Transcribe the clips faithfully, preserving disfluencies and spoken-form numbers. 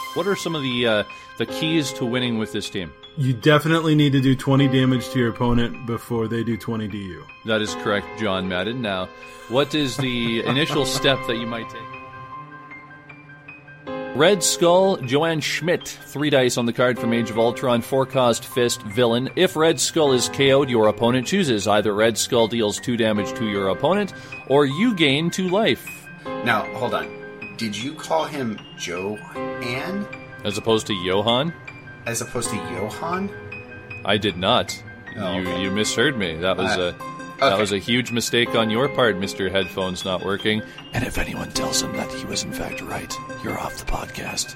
What are some of the uh, the keys to winning with this team? You definitely need to do twenty damage to your opponent before they do twenty to you. That is correct, John Madden. Now, what is the initial step that you might take? Red Skull, Joanne Schmidt, three dice on the card from Age of Ultron, four-cost Fist, Villain. If Red Skull is K O'd, your opponent chooses. Either Red Skull deals two damage to your opponent, or you gain two life. Now, hold on. Did you call him Joanne? As opposed to Johan? As opposed to Johan? I did not. Oh, you okay. you misheard me. That was Uh, a that okay. was a huge mistake on your part, Mister Headphones not working. And if anyone tells him that he was in fact right, you're off the podcast.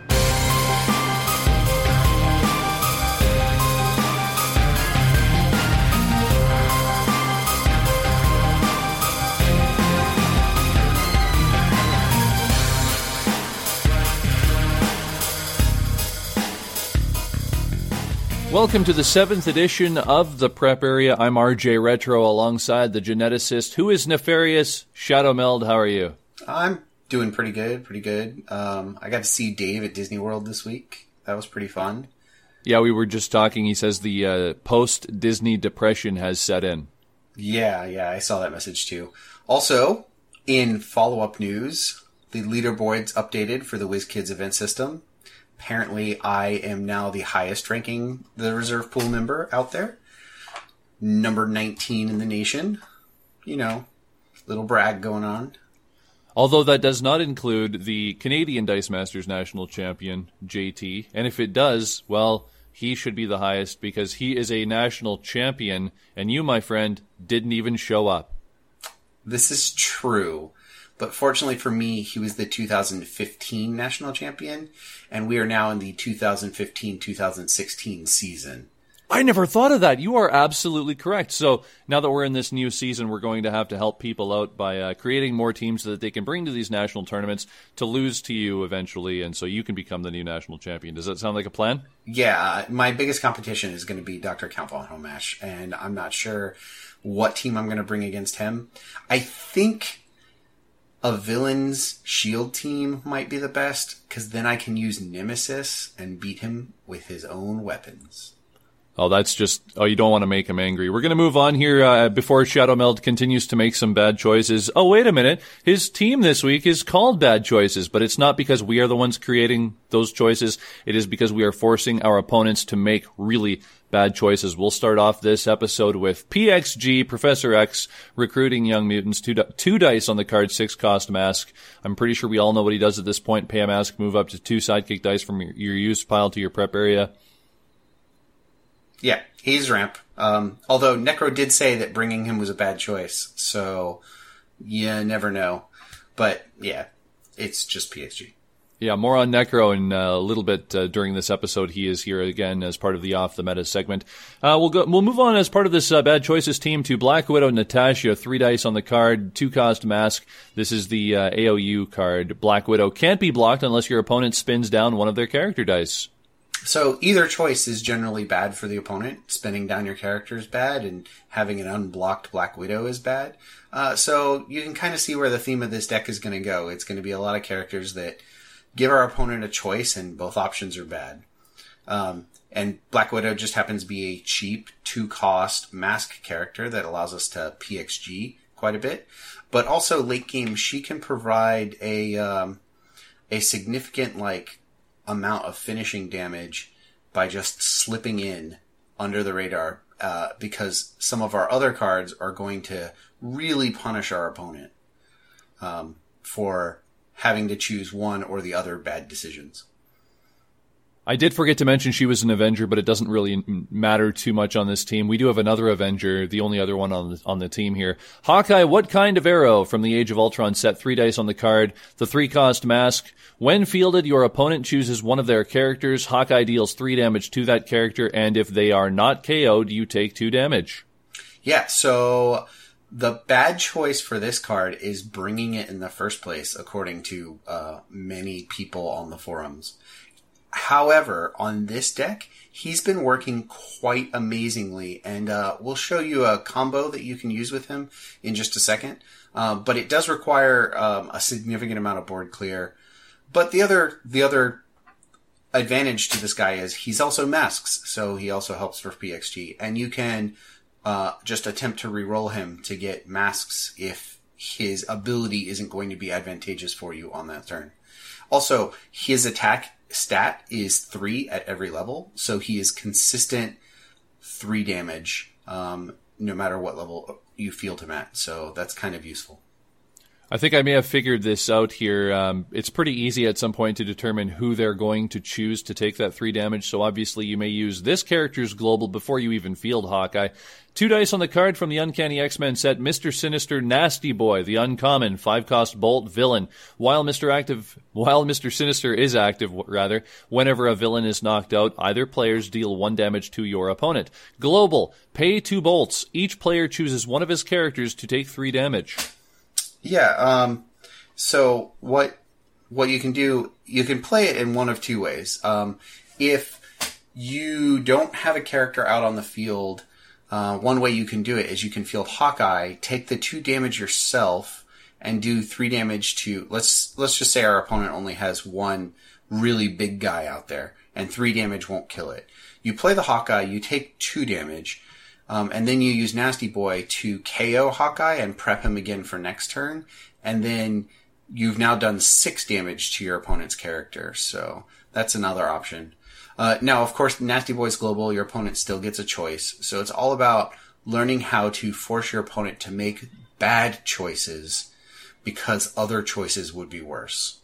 Welcome to the seventh edition of the Prep Area. I'm R J Retro alongside the geneticist who is nefarious, Shadow Meld. How are you? I'm doing pretty good, pretty good. Um, I got to see Dave at Disney World this week. That was pretty fun. Yeah, we were just talking. He says the uh, post-Disney depression has set in. Yeah, yeah, I saw that message too. Also, in follow-up news, the leaderboard's updated for the WizKids event system. Apparently, I am now the highest ranking the reserve pool member out there. Number nineteen in the nation. You know, little brag going on. Although that does not include the Canadian Dice Masters National Champion, J T. And if it does, well, he should be the highest because he is a national champion, and you, my friend, didn't even show up. This is true. But fortunately for me, he was the two thousand fifteen national champion, and we are now in the two thousand fifteen two thousand sixteen season. I never thought of that. You are absolutely correct. So now that we're in this new season, we're going to have to help people out by uh, creating more teams so that they can bring to these national tournaments to lose to you eventually, and so you can become the new national champion. Does that sound like a plan? Yeah, my biggest competition is going to be Doctor Count von Homesh, and I'm not sure what team I'm going to bring against him. I think a villain's shield team might be the best, because then I can use Nemesis and beat him with his own weapons. Oh, that's just... Oh, you don't want to make him angry. We're going to move on here uh, before Shadow Meld continues to make some bad choices. Oh, wait a minute. His team this week is called Bad Choices, but it's not because we are the ones creating those choices. It is because we are forcing our opponents to make really bad choices. We'll start off this episode with P X G, Professor X, recruiting young mutants, two, di- two dice on the card, six cost mask. I'm pretty sure we all know what he does at this point. Pay a mask, move up to two sidekick dice from your, your use pile to your prep area. Yeah, he's ramp. Um, although Necro did say that bringing him was a bad choice, so you never know. But yeah, it's just P X G. Yeah, more on Necro in uh, a little bit uh, during this episode. He is here again as part of the Off the Meta segment. Uh, we'll go. We'll move on as part of this uh, Bad Choices team to Black Widow Natasha. Three dice on the card, two cost mask. This is the uh, A O U card. Black Widow can't be blocked unless your opponent spins down one of their character dice. So either choice is generally bad for the opponent. Spinning down your character is bad, and having an unblocked Black Widow is bad. Uh, so you can kind of see where the theme of this deck is going to go. It's going to be a lot of characters that give our opponent a choice, and both options are bad. Um, and Black Widow just happens to be a cheap, two-cost mask character that allows us to P X G quite a bit. But also, late game, she can provide a um, a significant, like, amount of finishing damage by just slipping in under the radar, uh, because some of our other cards are going to really punish our opponent um, for having to choose one or the other bad decisions. I did forget to mention she was an Avenger, but it doesn't really matter too much on this team. We do have another Avenger, the only other one on the, on the team here. Hawkeye, what kind of arrow from the Age of Ultron set? Three dice on the card, the three-cost mask. When fielded, your opponent chooses one of their characters. Hawkeye deals three damage to that character, and if they are not K O'd, you take two damage. Yeah, so the bad choice for this card is bringing it in the first place, according to uh, many people on the forums. However, on this deck, he's been working quite amazingly, and uh, we'll show you a combo that you can use with him in just a second. Uh, but it does require um, a significant amount of board clear. But the other the other advantage to this guy is he's also masks, so he also helps for P X G. And you can uh, just attempt to reroll him to get masks if his ability isn't going to be advantageous for you on that turn. Also, his attack stat is three at every level, so he is consistent three damage um, no matter what level you field him at. So that's kind of useful. I think I may have figured this out here. Um, it's pretty easy at some point to determine who they're going to choose to take that three damage. So obviously you may use this character's global before you even field Hawkeye. Two dice on the card from the Uncanny X-Men set. Mister Sinister Nasty Boy, the uncommon five-cost Bolt villain. While Mister Active, while Mister Sinister is active, rather, whenever a villain is knocked out, either players deal one damage to your opponent. Global, pay two bolts. Each player chooses one of his characters to take three damage. Yeah, um, so what what you can do, you can play it in one of two ways. Um, if you don't have a character out on the field, uh, one way you can do it is you can field Hawkeye, take the two damage yourself, and do three damage to, let's let's just say our opponent only has one really big guy out there, and three damage won't kill it. You play the Hawkeye, you take two damage, Um, and then you use Nasty Boy to K O Hawkeye and prep him again for next turn. And then you've now done six damage to your opponent's character. So that's another option. Uh, now, of course, Nasty Boy's global. Your opponent still gets a choice. So it's all about learning how to force your opponent to make bad choices because other choices would be worse.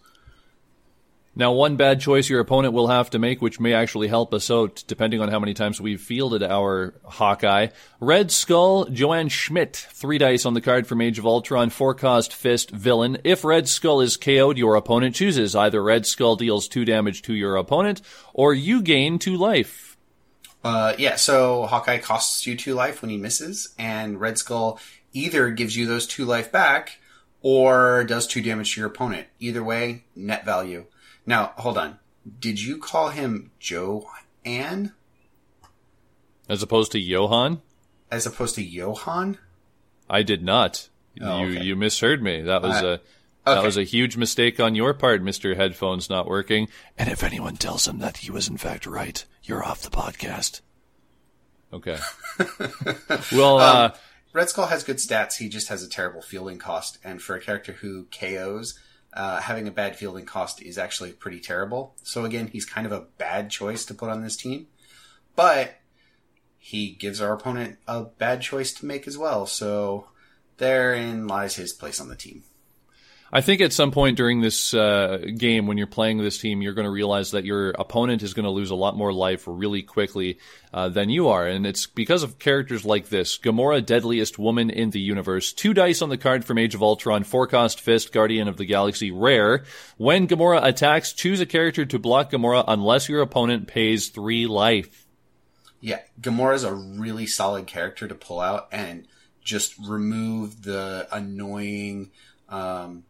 Now, one bad choice your opponent will have to make, which may actually help us out, depending on how many times we've fielded our Hawkeye. Red Skull, Joanne Schmidt, three dice on the card from Age of Ultron, four-cost Fist, villain. If Red Skull is K O'd, your opponent chooses. Either Red Skull deals two damage to your opponent, or you gain two life. Uh, yeah, so Hawkeye costs you two life when he misses, and Red Skull either gives you those two life back, or does two damage to your opponent. Either way, net value. Now, hold on. Did you call him Joanne? As opposed to Johan? As opposed to Johan? I did not. Oh, you okay. you misheard me. That was Uh, a that okay. was a huge mistake on your part, Mister Headphones not working. And if anyone tells him that he was in fact right, you're off the podcast. Okay. well, uh, Um, Red Skull has good stats. He just has a terrible fielding cost. And for a character who K Os, uh, having a bad fielding cost is actually pretty terrible. So again, he's kind of a bad choice to put on this team. But he gives our opponent a bad choice to make as well. So therein lies his place on the team. I think at some point during this uh, game, when you're playing this team, you're going to realize that your opponent is going to lose a lot more life really quickly uh, than you are. And it's because of characters like this. Gamora, Deadliest Woman in the Universe. Two dice on the card from Age of Ultron. Four-cost Fist, Guardian of the Galaxy. Rare. When Gamora attacks, choose a character to block Gamora unless your opponent pays three life. Yeah, Gamora's a really solid character to pull out and just remove the annoying... Um,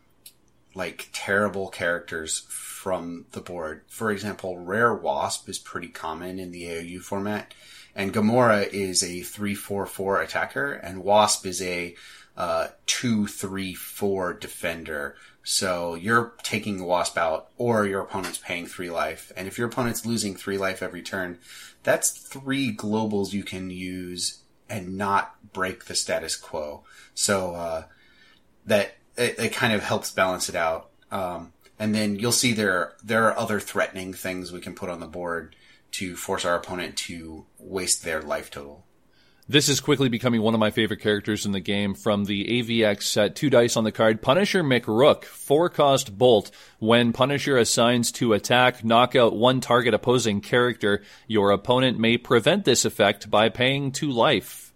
like terrible characters from the board. For example, Rare Wasp is pretty common in the A O U format, and Gamora is a three four four attacker, and Wasp is a uh, two three four defender. So you're taking Wasp out, or your opponent's paying three life. And if your opponent's losing three life every turn, that's three globals you can use and not break the status quo. So uh, that It, it kind of helps balance it out. Um, and then you'll see there, there are other threatening things we can put on the board to force our opponent to waste their life total. This is quickly becoming one of my favorite characters in the game from the A V X set. Two dice on the card. Punisher McRook. Four-cost Bolt. When Punisher assigns to attack, knock out one target opposing character, your opponent may prevent this effect by paying two life.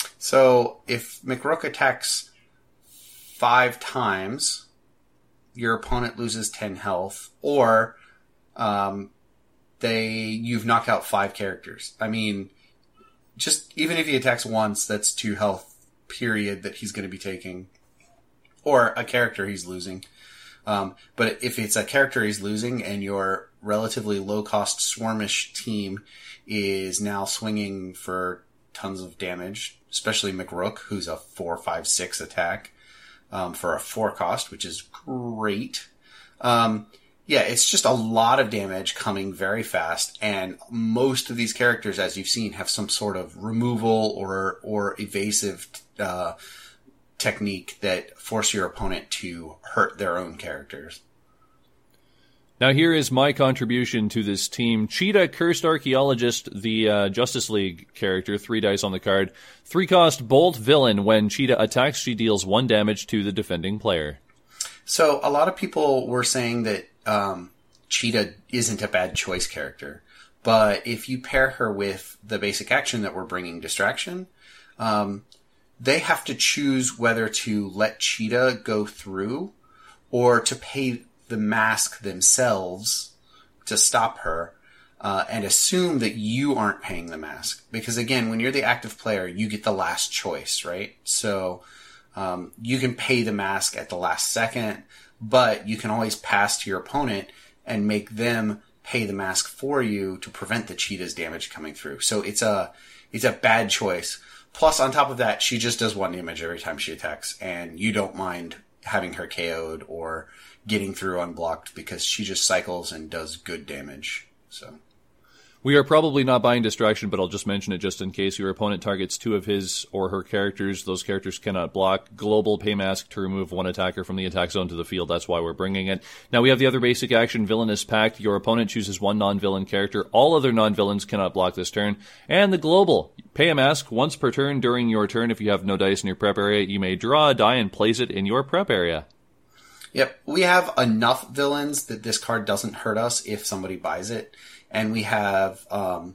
So if McRook attacks five times, your opponent loses ten health, or um, they you've knocked out five characters. I mean, just even if he attacks once, that's two health, period, that he's going to be taking. Or a character he's losing. Um, but if it's a character he's losing and your relatively low-cost Swarmish team is now swinging for tons of damage, especially McRook, who's a four five six attack, Um, for a four cost, which is great. Um, Yeah, it's just a lot of damage coming very fast, and most of these characters, as you've seen, have some sort of removal or or evasive uh, technique that force your opponent to hurt their own characters. Now here is my contribution to this team. Cheetah, Cursed Archaeologist, the uh, Justice League character, three dice on the card. Three cost Bolt Villain. When Cheetah attacks, she deals one damage to the defending player. So a lot of people were saying that um, Cheetah isn't a bad choice character. But if you pair her with the basic action that we're bringing, Distraction, um, they have to choose whether to let Cheetah go through or to pay the mask themselves to stop her, uh, and assume that you aren't paying the mask. Because again, when you're the active player, you get the last choice, right? So um, you can pay the mask at the last second, but you can always pass to your opponent and make them pay the mask for you to prevent the Cheetah's damage coming through. So it's a it's a bad choice. Plus, on top of that, she just does one damage every time she attacks, and you don't mind having her K O'd or getting through unblocked because she just cycles and does good damage. So we are probably not buying Distraction, but I'll just mention it just in case your opponent targets two of his or her characters. Those characters cannot block. Global pay mask to remove one attacker from the attack zone to the field. That's why we're bringing it. Now we have the other basic action, Villainous Pact. Your opponent chooses one non-villain character. All other non-villains cannot block this turn. And the global, pay a mask once per turn during your turn. If you have no dice in your prep area, you may draw a die and place it in your prep area. Yep, we have enough villains that this card doesn't hurt us if somebody buys it, and we have um,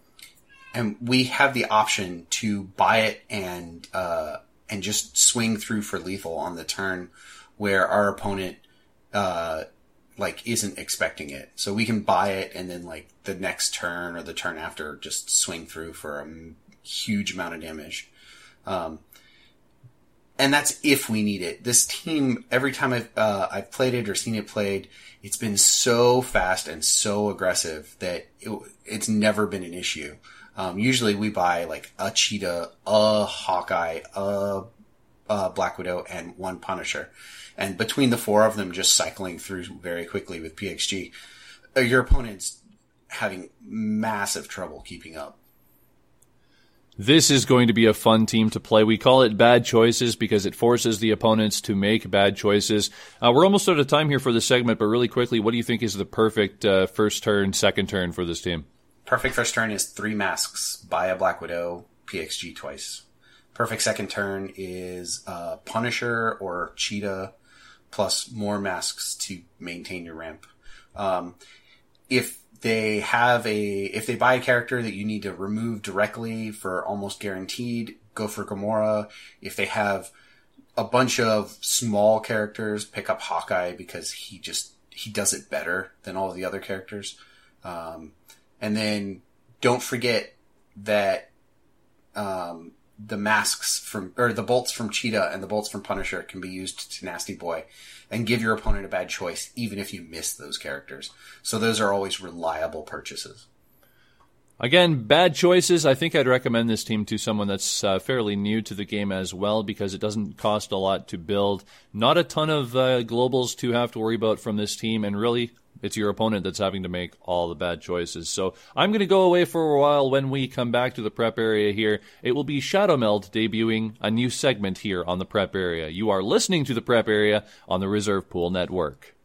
and we have the option to buy it and uh, and just swing through for lethal on the turn where our opponent uh, like isn't expecting it. So we can buy it and then like the next turn or the turn after just swing through for a huge amount of damage. Um, And that's if we need it. This team, every time I've, uh, I've played it or seen it played, it's been so fast and so aggressive that it, it's never been an issue. Um, usually we buy like a Cheetah, a Hawkeye, a, a Black Widow, and one Punisher. And between the four of them just cycling through very quickly with P X G, uh, your opponent's having massive trouble keeping up. This is going to be a fun team to play. We call it Bad Choices because it forces the opponents to make bad choices. Uh, we're almost out of time here for this segment, but really quickly, what do you think is the perfect uh, first turn, second turn for this team? Perfect first turn is three masks. Buy a Black Widow, P X G twice. Perfect second turn is uh, Punisher or Cheetah plus more masks to maintain your ramp. Um, if They have a, if they buy a character that you need to remove directly for almost guaranteed, go for Gamora. If they have a bunch of small characters, pick up Hawkeye because he just, he does it better than all of the other characters. Um, and then don't forget that, um, the masks from, or the bolts from Cheetah and the bolts from Punisher can be used to Nasty Boy and give your opponent a bad choice, even if you miss those characters. So those are always reliable purchases. Again, Bad Choices. I think I'd recommend this team to someone that's uh, fairly new to the game as well because it doesn't cost a lot to build. Not a ton of uh, globals to have to worry about from this team, and really, it's your opponent that's having to make all the bad choices. So I'm going to go away for a while. When we come back to the prep area here, it will be Shadow Meld debuting a new segment here on the prep area. You are listening to the prep area on the Reserve Pool Network.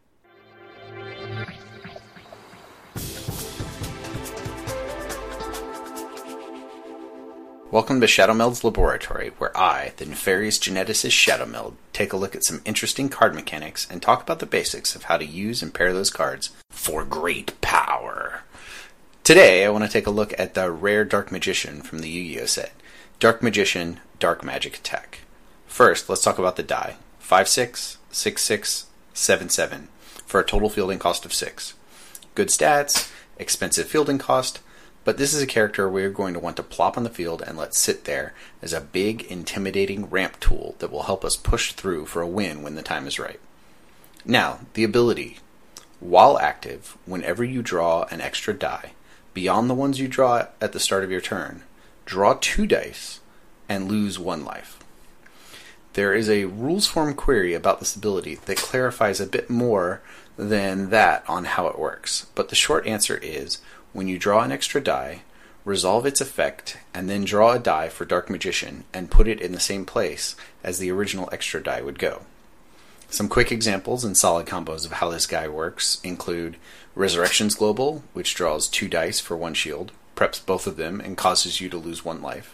Welcome to Shadow Meld's Laboratory, where I, the nefarious geneticist Shadow Meld, take a look at some interesting card mechanics and talk about the basics of how to use and pair those cards for great power. Today, I want to take a look at the rare Dark Magician from the Yu-Gi-Oh set, Dark Magician, Dark Magic Attack. First, let's talk about the die. five six, six six, seven seven, for a total fielding cost of six. Good stats, expensive fielding cost, but this is a character we're going to want to plop on the field and let sit there as a big, intimidating ramp tool that will help us push through for a win when the time is right. Now, the ability. While active, whenever you draw an extra die, beyond the ones you draw at the start of your turn, draw two dice and lose one life. There is a rules form query about this ability that clarifies a bit more than that on how it works. But the short answer is, when you draw an extra die, resolve its effect, and then draw a die for Dark Magician and put it in the same place as the original extra die would go. Some quick examples and solid combos of how this guy works include Resurrections Global, which draws two dice for one shield, preps both of them, and causes you to lose one life.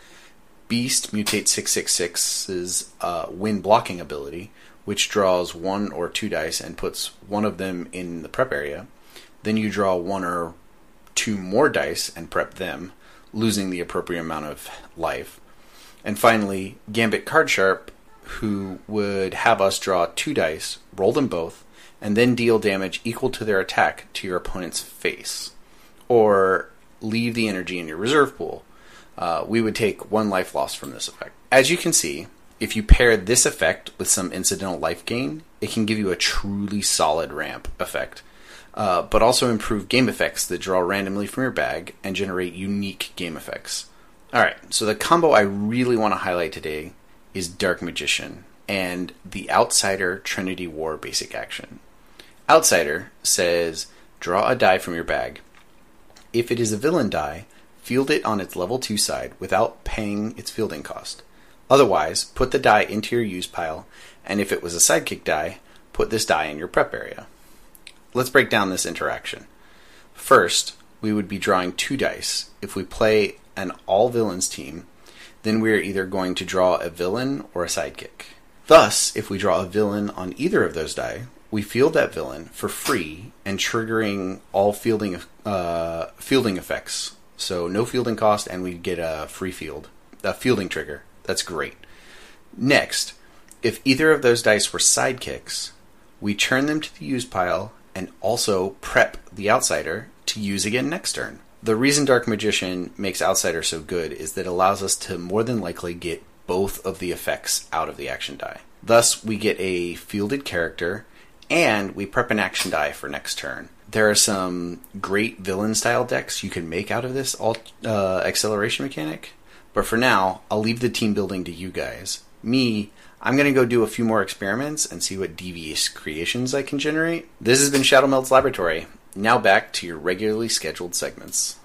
Beast Mutate six six six's uh, Win Blocking ability, which draws one or two dice and puts one of them in the prep area. Then you draw one or two more dice and prep them, losing the appropriate amount of life. And finally, Gambit Cardsharp, who would have us draw two dice, roll them both, and then deal damage equal to their attack to your opponent's face. Or leave the energy in your reserve pool. Uh, we would take one life loss from this effect. As you can see, if you pair this effect with some incidental life gain, it can give you a truly solid ramp effect, uh, but also improve game effects that draw randomly from your bag and generate unique game effects. Alright, so the combo I really want to highlight today is Dark Magician and the Outsider Trinity War basic action. Outsider says, draw a die from your bag. If it is a villain die, field it on its level two side without paying its fielding cost. Otherwise, put the die into your use pile, and if it was a sidekick die, put this die in your prep area. Let's break down this interaction. First, we would be drawing two dice. If we play an all-villains team, then we are either going to draw a villain or a sidekick. Thus, if we draw a villain on either of those die, we field that villain for free and triggering all fielding uh, fielding effects. So no fielding cost, and we get a free field, a fielding trigger. That's great. Next, if either of those dice were sidekicks, we turn them to the use pile and also prep the Outsider to use again next turn. The reason Dark Magician makes Outsider so good is that it allows us to more than likely get both of the effects out of the action die. Thus, we get a fielded character, and we prep an action die for next turn. There are some great villain-style decks you can make out of this alt, uh, acceleration mechanic, but for now, I'll leave the team building to you guys. Me, I'm going to go do a few more experiments and see what devious creations I can generate. This has been Shadowmeld's Laboratory. Now back to your regularly scheduled segments.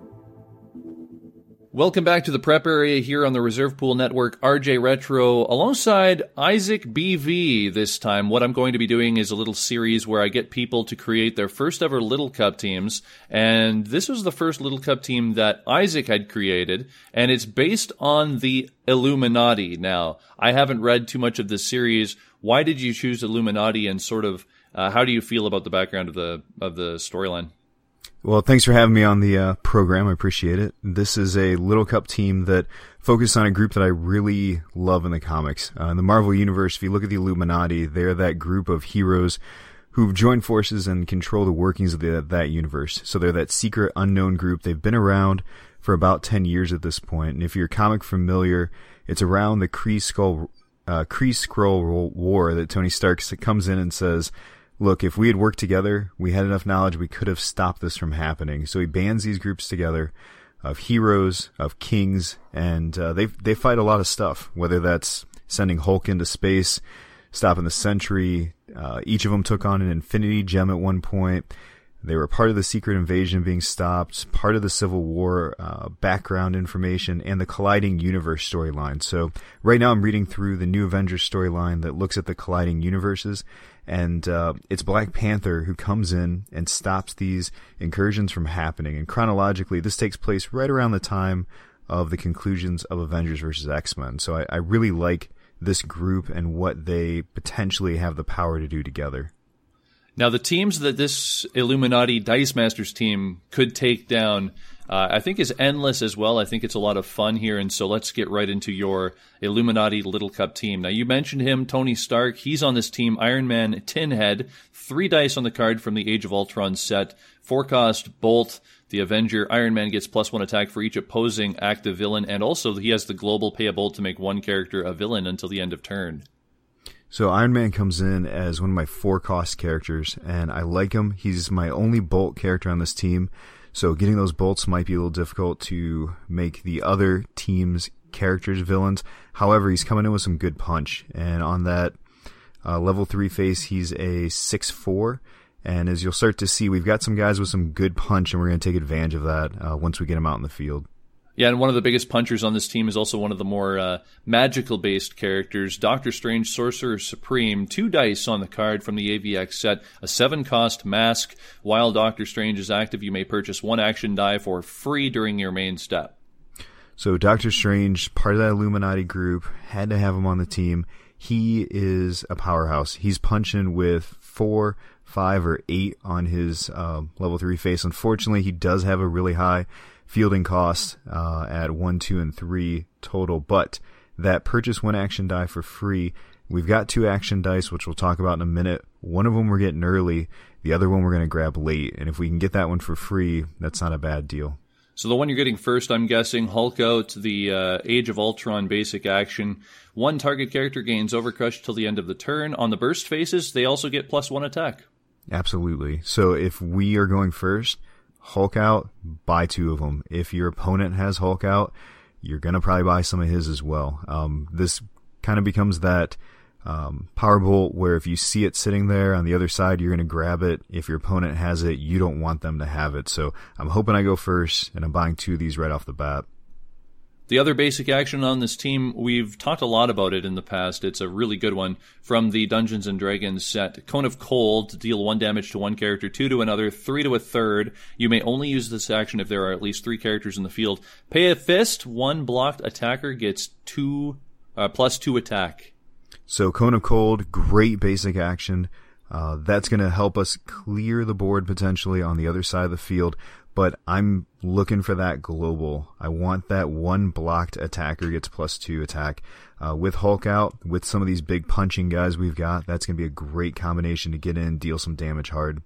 Welcome back to the prep area here on the Reserve Pool Network, R J Retro, alongside Isaac B V this time. What I'm going to be doing is a little series where I get people to create their first ever Little Cup teams, and this was the first Little Cup team that Isaac had created, and it's based on the Illuminati. Now, I haven't read too much of this series. Why did you choose Illuminati, and sort of uh, how do you feel about the background of the of the storyline? Well, thanks for having me on the uh, program. I appreciate it. This is a Little Cup team that focuses on a group that I really love in the comics. Uh, in the Marvel Universe, if you look at the Illuminati, they're that group of heroes who've joined forces and control the workings of the, that universe. So they're that secret, unknown group. They've been around for about ten years at this point. And if you're comic familiar, it's around the Kree Skull, uh, Kree Skrull War that Tony Stark comes in and says, look, if we had worked together, we had enough knowledge, we could have stopped this from happening. So he bands these groups together of heroes, of kings, and uh, they they fight a lot of stuff, whether that's sending Hulk into space, stopping the Sentry. Uh, each of them took on an Infinity Gem at one point. They were part of the Secret Invasion being stopped, part of the Civil War uh, background information, and the Colliding Universe storyline. So right now I'm reading through the New Avengers storyline that looks at the colliding universes, and uh, it's Black Panther who comes in and stops these incursions from happening. And chronologically, this takes place right around the time of the conclusions of Avengers versus X-Men. So I, I really like this group and what they potentially have the power to do together. Now, the teams that this Illuminati Dice Masters team could take down, uh, I think is endless as well. I think it's a lot of fun here, and so let's get right into your Illuminati Little Cup team. Now, you mentioned him, Tony Stark. He's on this team, Iron Man, Tinhead, three dice on the card from the Age of Ultron set, four-cost Bolt, the Avenger. Iron Man gets plus one attack for each opposing active villain, and also he has the global pay a Bolt to make one character a villain until the end of turn. So Iron Man comes in as one of my four-cost characters, and I like him. He's my only Bolt character on this team, so getting those bolts might be a little difficult to make the other team's characters villains. However, he's coming in with some good punch, and on that uh, level three face, he's a six four, And as you'll start to see, we've got some guys with some good punch, and we're going to take advantage of that uh, once we get them out in the field. Yeah, and one of the biggest punchers on this team is also one of the more uh, magical-based characters, Doctor Strange Sorcerer Supreme. Two dice on the card from the A V X set, a seven-cost mask. While Doctor Strange is active, you may purchase one action die for free during your main step. So Doctor Strange, part of that Illuminati group, had to have him on the team. He is a powerhouse. He's punching with four, five, or eight on his uh, level three face. Unfortunately, he does have a really high fielding cost uh, at one, two, and three total, but that purchase one action die for free. We've got two action dice, which we'll talk about in a minute. One of them we're getting early, the other one we're going to grab late, and if we can get that one for free, that's not a bad deal. So the one you're getting first, I'm guessing, Hulk Out, the uh, Age of Ultron basic action. One target character gains Overcrush till the end of the turn. On the burst faces, they also get plus one attack. Absolutely. So if we are going first, Hulk Out, buy two of them. If your opponent has Hulk Out, you're going to probably buy some of his as well. Um, this kind of becomes that um, Power Bolt where if you see it sitting there on the other side, you're going to grab it. If your opponent has it, you don't want them to have it. So I'm hoping I go first, and I'm buying two of these right off the bat. The other basic action on this team, we've talked a lot about it in the past. It's a really good one from the Dungeons and Dragons set. Cone of Cold, deal one damage to one character, two to another, three to a third. You may only use this action if there are at least three characters in the field. Pay a fist, one blocked attacker gets two, uh, plus two attack. So Cone of Cold, great basic action. Uh, that's going to help us clear the board potentially on the other side of the field. But I'm looking for that global. I want that one blocked attacker gets plus two attack. Uh, with Hulk Out, with some of these big punching guys we've got, that's going to be a great combination to get in and deal some damage hard.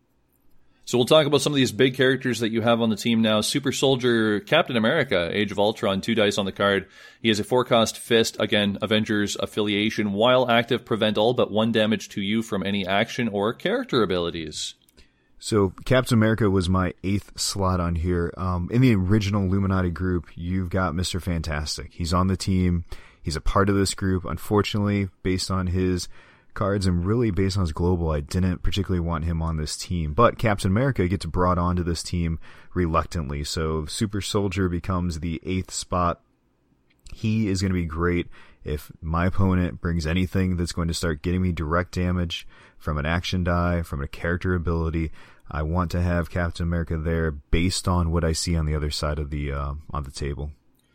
So we'll talk about some of these big characters that you have on the team now. Super Soldier, Captain America, Age of Ultron, two dice on the card. He has a four-cost fist, again, Avengers affiliation. While active, prevent all but one damage to you from any action or character abilities. So Captain America was my eighth slot on here. Um, in the original Illuminati group, you've got Mister Fantastic. He's on the team. He's a part of this group. Unfortunately, based on his cards and really based on his global, I didn't particularly want him on this team. But Captain America gets brought onto this team reluctantly. So Super Soldier becomes the eighth spot. He is going to be great if my opponent brings anything that's going to start getting me direct damage from an action die, from a character ability. I want to have Captain America there based on what I see on the other side of the uh, on the table.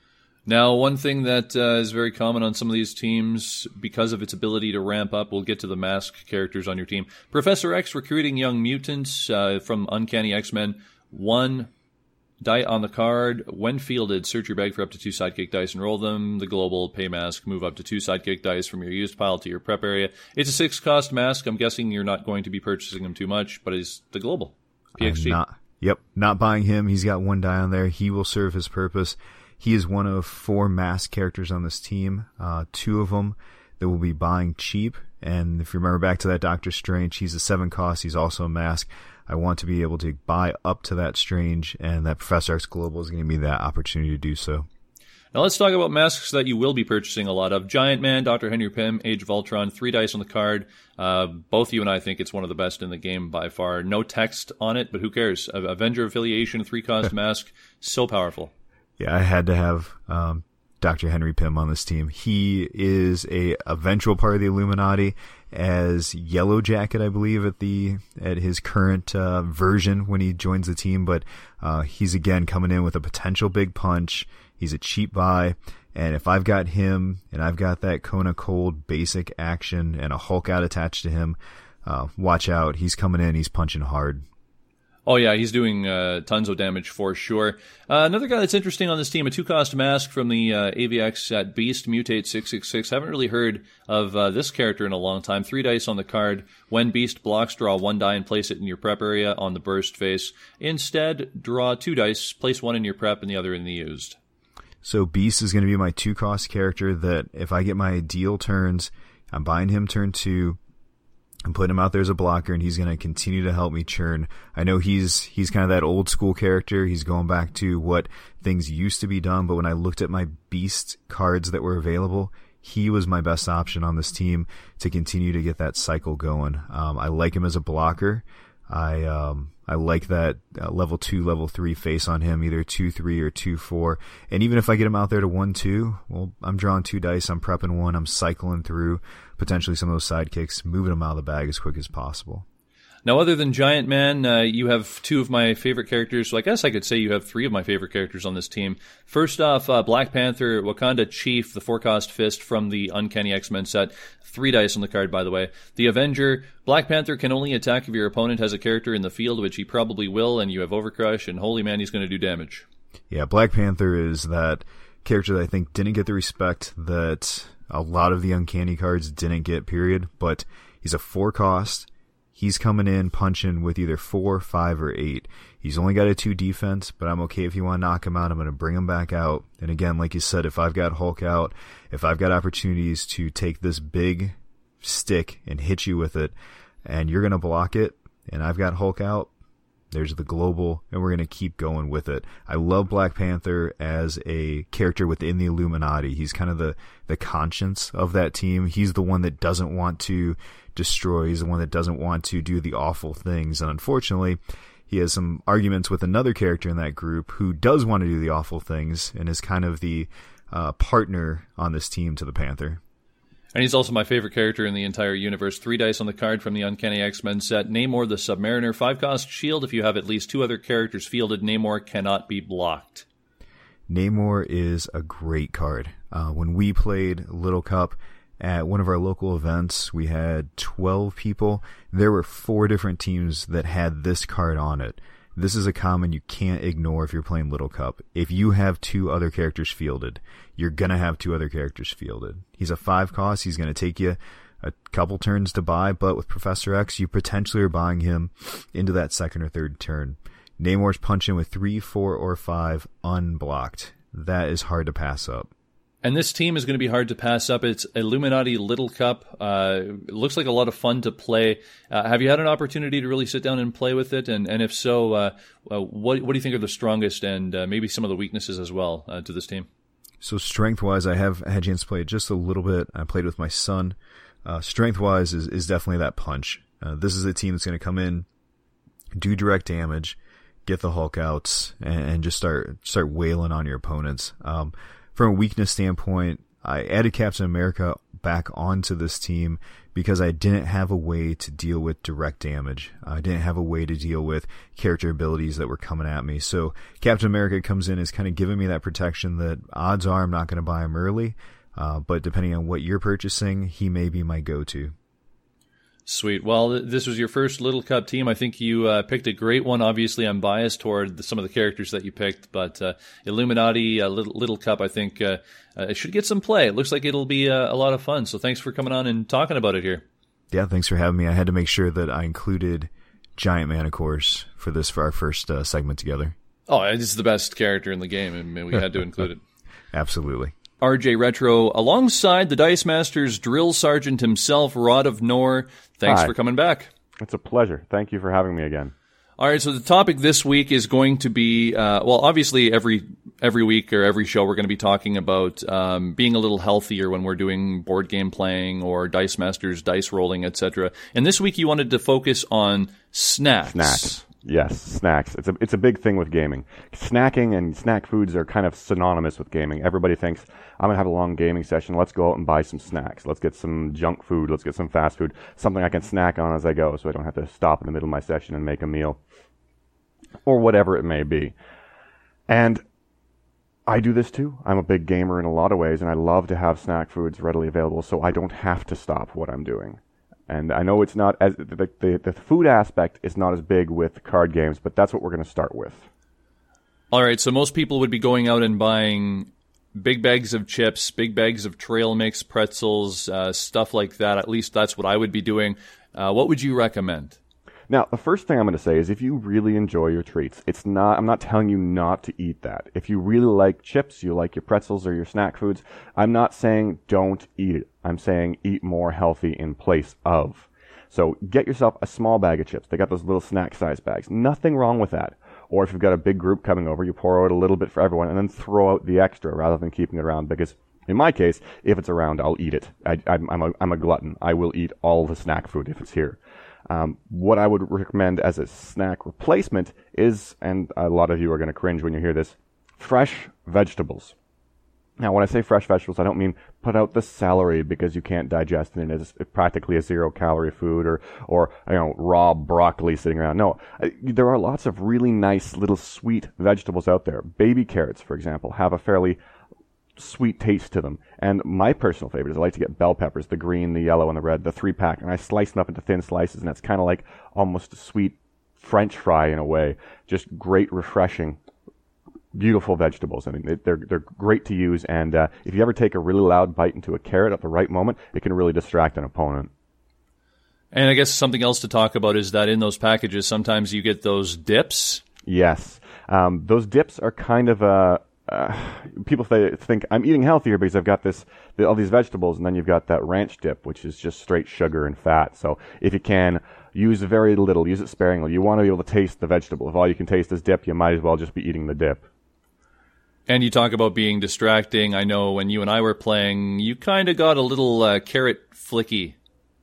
Now, one thing that uh, is very common on some of these teams, because of its ability to ramp up, we'll get to the masked characters on your team. Professor X recruiting young mutants uh, from Uncanny X-Men. One die on the card. When fielded, search your bag for up to two sidekick dice and roll them. The global pay mask, move up to two sidekick dice from your used pile to your prep area. It's a six-cost mask. I'm guessing you're not going to be purchasing them too much, but it's the global. P X G. I'm not, yep, not buying him. He's got one die on there. He will serve his purpose. He is one of four masked characters on this team. Uh, two of them that will be buying cheap. And if you remember back to that Doctor Strange, he's a seven cost. He's also a mask. I want to be able to buy up to that Strange, and that Professor X Global is going to give me that opportunity to do so. Now let's talk about masks that you will be purchasing a lot of. Giant Man, Doctor Henry Pym, Age of Ultron, three dice on the card. Uh, both you and I think it's one of the best in the game by far. No text on it, but who cares? Avenger affiliation, three-cost mask, so powerful. Yeah, I had to have um, Doctor Henry Pym on this team. He is a eventual part of the Illuminati as Yellow Jacket, I believe, at the at his current uh, version when he joins the team. But uh, he's again coming in with a potential big punch. He's a cheap buy, and if I've got him and I've got that Cone of Cold basic action and a Hulk Out attached to him, uh, watch out. He's coming in. He's punching hard. Oh, yeah, he's doing uh, tons of damage for sure. Uh, another guy that's interesting on this team, a two-cost mask from the uh, A V X at Beast, Mutate six six six. Haven't really heard of uh, this character in a long time. Three dice on the card. When Beast blocks, draw one die and place it in your prep area on the burst face. Instead, draw two dice, place one in your prep and the other in the used. So Beast is going to be my two-cost character that if I get my ideal turns, I'm buying him turn two. I'm putting him out there as a blocker, and he's going to continue to help me churn. I know he's he's kind of that old school character. He's going back to what things used to be done, but when I looked at my Beast cards that were available, he was my best option on this team to continue to get that cycle going. Um, I like him as a blocker. I um, I like that uh, level two, level three face on him, either two three or two four. And even if I get him out there to one two, well, I'm drawing two dice, I'm prepping one, I'm cycling through potentially some of those sidekicks, moving them out of the bag as quick as possible. Now, other than Giant Man, uh, you have two of my favorite characters. So I guess I could say you have three of my favorite characters on this team. First off, uh, Black Panther, Wakanda Chief, the four-cost fist from the Uncanny X-Men set. Three dice on the card, by the way. The Avenger, Black Panther can only attack if your opponent has a character in the field, which he probably will, and you have Overcrush, and holy man, he's going to do damage. Yeah, Black Panther is that character that I think didn't get the respect that a lot of the Uncanny cards didn't get, period. But he's a four-cost. He's coming in punching with either four, five, or eight. He's only got a two defense, but I'm okay if you want to knock him out. I'm going to bring him back out. And again, like you said, if I've got Hulk out, if I've got opportunities to take this big stick and hit you with it, and you're going to block it, and I've got Hulk out, there's the global, and we're going to keep going with it. I love Black Panther as a character within the Illuminati. He's kind of the, the conscience of that team. He's the one that doesn't want to destroy. He's the one that doesn't want to do the awful things. And unfortunately, he has some arguments with another character in that group who does want to do the awful things and is kind of the uh, partner on this team to the Panther. And he's also my favorite character in the entire universe. Three dice on the card from the Uncanny X-Men set. Namor the Submariner. Five-cost shield. If you have at least two other characters fielded, Namor cannot be blocked. Namor is a great card. Uh, when we played Little Cup at one of our local events, we had twelve people. There were four different teams that had this card on it. This is a common you can't ignore if you're playing Little Cup. If you have two other characters fielded, you're going to have two other characters fielded. He's a five cost. He's going to take you a couple turns to buy, but with Professor X, you potentially are buying him into that second or third turn. Namor's punching with three, four, or five unblocked. That is hard to pass up. And this team is going to be hard to pass up. It's Illuminati Little Cup. Uh, it looks like a lot of fun to play. Uh, have you had an opportunity to really sit down and play with it? And, and if so, uh, uh, what, what do you think are the strongest and uh, maybe some of the weaknesses as well uh, to this team? So strength-wise, I have had a chance to play it just a little bit. I played with my son. Uh, strength-wise is, is definitely that punch. Uh, this is a team that's going to come in, do direct damage, get the Hulk outs, and, and just start start wailing on your opponents. Um, From a weakness standpoint, I added Captain America back onto this team because I didn't have a way to deal with direct damage. I didn't have a way to deal with character abilities that were coming at me. So Captain America comes in as kind of giving me that protection that odds are I'm not going to buy him early, uh, but depending on what you're purchasing, he may be my go-to. Sweet. Well, this was your first Little Cup team. I think you uh, picked a great one. Obviously, I'm biased toward the, some of the characters that you picked, but uh, Illuminati, uh, Little, Little Cup, I think uh, uh, it should get some play. It looks like it'll be uh, a lot of fun. So thanks for coming on and talking about it here. Yeah, thanks for having me. I had to make sure that I included Giant Man, of course, for this for our first uh, segment together. Oh, it's the best character in the game, and we had to include it. Absolutely. R J Retro, alongside the Dice Masters drill sergeant himself, Rod of Nor. Thanks Hi. for coming back. It's a pleasure. Thank you for having me again. All right, so the topic this week is going to be, uh, well, obviously every every week or every show we're going to be talking about um, being a little healthier when we're doing board game playing or Dice Masters, dice rolling, et cetera. And this week you wanted to focus on snacks. Snacks. Yes, snacks. It's a it's a big thing with gaming. Snacking and snack foods are kind of synonymous with gaming. Everybody thinks, I'm going to have a long gaming session. Let's go out and buy some snacks. Let's get some junk food. Let's get some fast food. Something I can snack on as I go so I don't have to stop in the middle of my session and make a meal. Or whatever it may be. And I do this too. I'm a big gamer in a lot of ways, and I love to have snack foods readily available so I don't have to stop what I'm doing. And I know it's not as the, the the food aspect is not as big with card games, but that's what we're going to start with. All right, so most people would be going out and buying big bags of chips, big bags of trail mix, pretzels, uh, stuff like that. At least that's what I would be doing. Uh, what would you recommend? Now, the first thing I'm going to say is if you really enjoy your treats, it's not, I'm not telling you not to eat that. If you really like chips, you like your pretzels or your snack foods, I'm not saying don't eat it. I'm saying eat more healthy in place of. So get yourself a small bag of chips. They got those little snack size bags. Nothing wrong with that. Or if you've got a big group coming over, you pour out a little bit for everyone and then throw out the extra rather than keeping it around because In my case, if it's around, I'll eat it. I, I'm, I'm, a, I'm a glutton. I will eat all the snack food if it's here. Um, what I would recommend as a snack replacement is, and a lot of you are going to cringe when you hear this, fresh vegetables. Now, when I say fresh vegetables, I don't mean put out the celery because you can't digest it and it's practically a zero-calorie food, or, or you know, raw broccoli sitting around. No, there are lots of really nice little sweet vegetables out there. Baby carrots, for example, have a fairly sweet taste to them. And my personal favorite is I like to get bell peppers, the green, the yellow, and the red, the three-pack, and I slice them up into thin slices, and that's kind of like almost a sweet French fry in a way. Just great, refreshing, beautiful vegetables. I mean, they're they're great to use, and uh, if you ever take a really loud bite into a carrot at the right moment, it can really distract an opponent. And I guess something else to talk about is that in those packages, sometimes you get those dips. Yes. Um, those dips are kind of a... Uh, people th- think I'm eating healthier because I've got this the, all these vegetables, and then you've got that ranch dip, which is just straight sugar and fat. So if you can, use very little, use it sparingly. You want to be able to taste the vegetable. If all you can taste is dip, you might as well just be eating the dip. And you talk about being distracting. I know when you and I were playing, you kind of got a little uh, carrot flicky.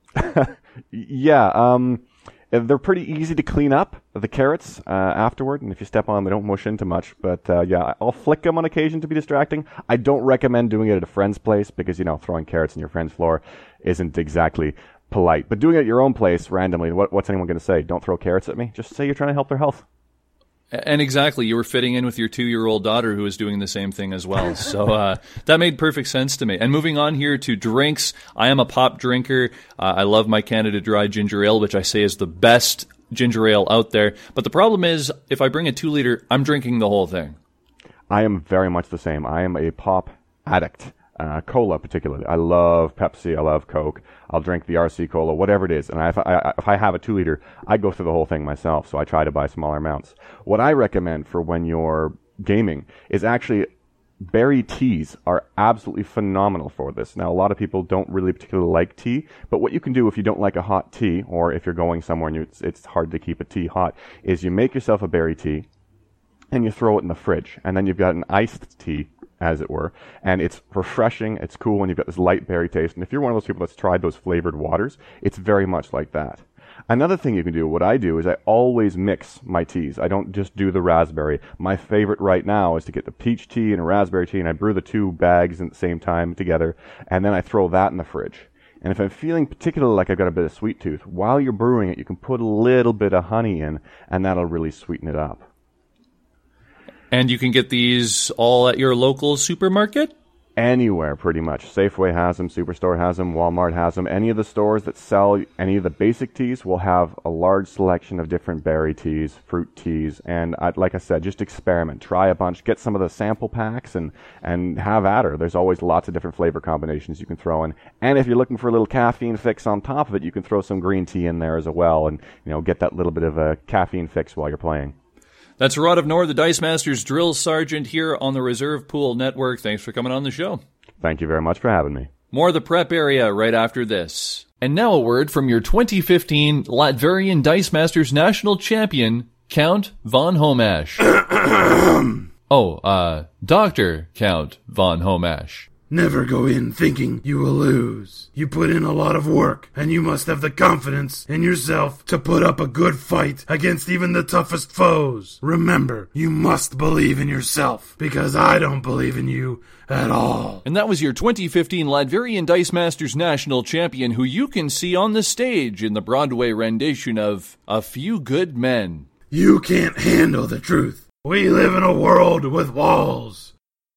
Yeah, um, they're pretty easy to clean up, the carrots, uh, afterward. And if you step on them, they don't mush into much. But, uh, yeah, I'll flick them on occasion to be distracting. I don't recommend doing it at a friend's place because, you know, throwing carrots on your friend's floor isn't exactly polite. But doing it at your own place randomly, what, what's anyone going to say? Don't throw carrots at me. Just say you're trying to help their health. And exactly, you were fitting in with your two-year-old daughter who was doing the same thing as well. So uh, that made perfect sense to me. And moving on here to drinks, I am a pop drinker. Uh, I love my Canada Dry ginger ale, which I say is the best ginger ale out there. But the problem is, if I bring a two-liter, I'm drinking the whole thing. I am very much the same. I am a pop addict. Uh, cola particularly. I love Pepsi. I love Coke. I'll drink the R C Cola, whatever it is. And I, if, I, if I have a two liter, I go through the whole thing myself. So I try to buy smaller amounts. What I recommend for when you're gaming is actually berry teas are absolutely phenomenal for this. Now, a lot of people don't really particularly like tea, but what you can do if you don't like a hot tea, or if you're going somewhere and you, it's, it's hard to keep a tea hot, is you make yourself a berry tea and you throw it in the fridge. And then you've got an iced tea, as it were, and it's refreshing, it's cool, and you've got this light berry taste. And if you're one of those people that's tried those flavored waters, it's very much like that. Another thing you can do, what I do, is I always mix my teas. I don't just do the raspberry. My favorite right now is to get the peach tea and a raspberry tea, and I brew the two bags at the same time together, and then I throw that in the fridge. And if I'm feeling particularly like I've got a bit of sweet tooth, while you're brewing it, you can put a little bit of honey in, and that'll really sweeten it up. And you can get these all at your local supermarket? Anywhere, pretty much. Safeway has them, Superstore has them, Walmart has them. Any of the stores that sell any of the basic teas will have a large selection of different berry teas, fruit teas, and I, like I said, just experiment. Try a bunch, get some of the sample packs, and, and have at her. There's always lots of different flavor combinations you can throw in. And if you're looking for a little caffeine fix on top of it, you can throw some green tea in there as well, and you know, get that little bit of a caffeine fix while you're playing. That's Rod of Nor, the Dice Masters Drill Sergeant here on the Reserve Pool Network. Thanks for coming on the show. Thank you very much for having me. More of the prep area right after this. And now a word from your twenty fifteen Latvian Dice Masters National Champion, Count von Homash. oh, uh, Doctor Count von Homash. Never go in thinking you will lose. You put in a lot of work, and you must have the confidence in yourself to put up a good fight against even the toughest foes. Remember, you must believe in yourself, because I don't believe in you at all. And that was your twenty fifteen Latvian Dice Masters National Champion, who you can see on the stage in the Broadway rendition of A Few Good Men. You can't handle the truth. We live in a world with walls.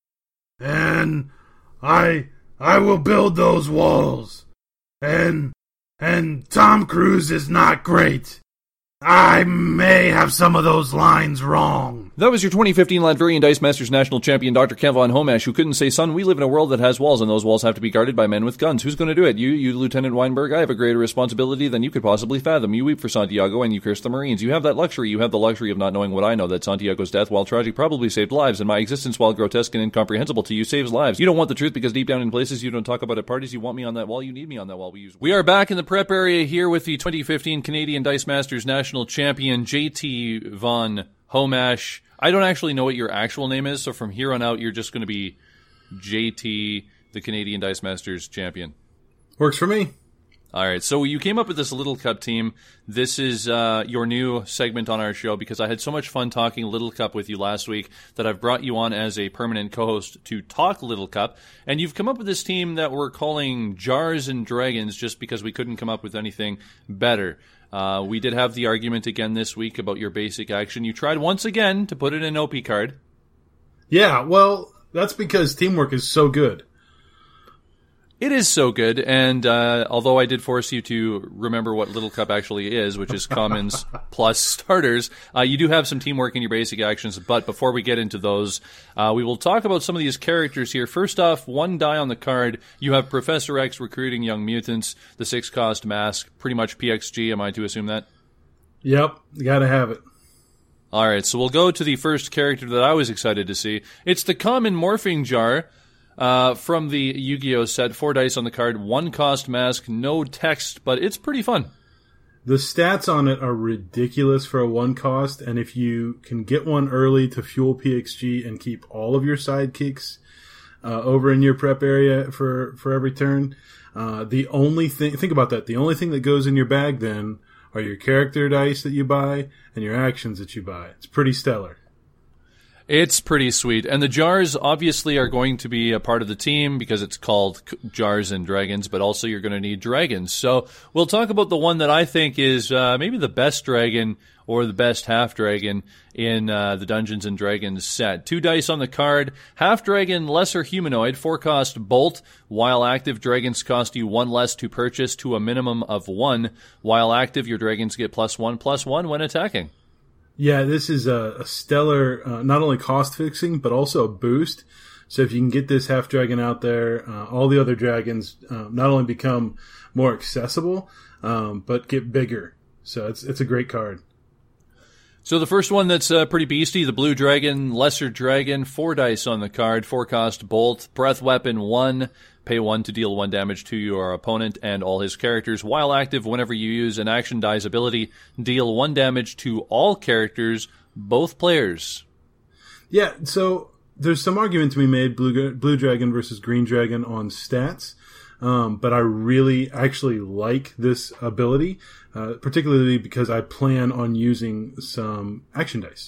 And I I will build those walls. And and Tom Cruise is not great. I may have some of those lines wrong. That was your twenty fifteen Latvian Dice Masters National Champion, Doctor Count von Homash, who couldn't say, son, we live in a world that has walls, and those walls have to be guarded by men with guns. Who's going to do it? You, you, Lieutenant Weinberg? I have a greater responsibility than you could possibly fathom. You weep for Santiago, and you curse the Marines. You have that luxury. You have the luxury of not knowing what I know, that Santiago's death, while tragic, probably saved lives, and my existence, while grotesque and incomprehensible to you, saves lives. You don't want the truth because deep down in places you don't talk about at parties. You want me on that wall. You need me on that wall. We use. We are back in the prep area here with the twenty fifteen Canadian Dice Masters National Champion, J T von Homash. I don't actually know what your actual name is, so from here on out, you're just going to be J T. the Canadian Dice Masters champion. Works for me. All right, so you came up with this Little Cup team. This is uh, your new segment on our show because I had so much fun talking Little Cup with you last week that I've brought you on as a permanent co-host to talk Little Cup. And you've come up with this team that we're calling Jars and Dragons just because we couldn't come up with anything better. Uh, we did have the argument again this week about your basic action. You tried once again to put it in an O P card. Yeah, well, that's because teamwork is so good. It is so good, and uh, although I did force you to remember what Little Cup actually is, which is commons plus starters, uh, you do have some teamwork in your basic actions. But before we get into those, uh, we will talk about some of these characters here. First off, one die on the card. You have Professor X recruiting young mutants, the six-cost mask, pretty much P X G, am I to assume that? Yep, you gotta have it. All right, so we'll go to the first character that I was excited to see. It's the common morphing jar. Uh, from the Yu-Gi-Oh set, four dice on the card, one cost mask, no text, but it's pretty fun. The stats on it are ridiculous for a one cost, and if you can get one early to fuel P X G and keep all of your sidekicks uh, over in your prep area for, for every turn, uh, the only thing, think about that, the only thing that goes in your bag then are your character dice that you buy and your actions that you buy. It's pretty stellar. It's pretty sweet. And the jars obviously are going to be a part of the team because it's called Jars and Dragons, but also you're going to need dragons. So we'll talk about the one that I think is uh, maybe the best dragon or the best half-dragon in uh, the Dungeons and Dragons set. Two dice on the card, half-dragon, lesser humanoid, four-cost bolt. While active, dragons cost you one less to purchase to a minimum of one. While active, your dragons get plus one, plus one when attacking. Yeah, this is a, a stellar, uh, not only cost fixing, but also a boost. So if you can get this half dragon out there, uh, all the other dragons uh, not only become more accessible, um, but get bigger. So it's it's a great card. So the first one that's uh, pretty beastie, the blue dragon, lesser dragon, four dice on the card, four cost bolt, breath weapon one. Pay one to deal one damage to your opponent and all his characters. While active, whenever you use an action die's ability, deal one damage to all characters, both players. Yeah, so there's some argument to be made, blue, blue dragon versus green dragon on stats, um, but I really actually like this ability, uh, particularly because I plan on using some action dice.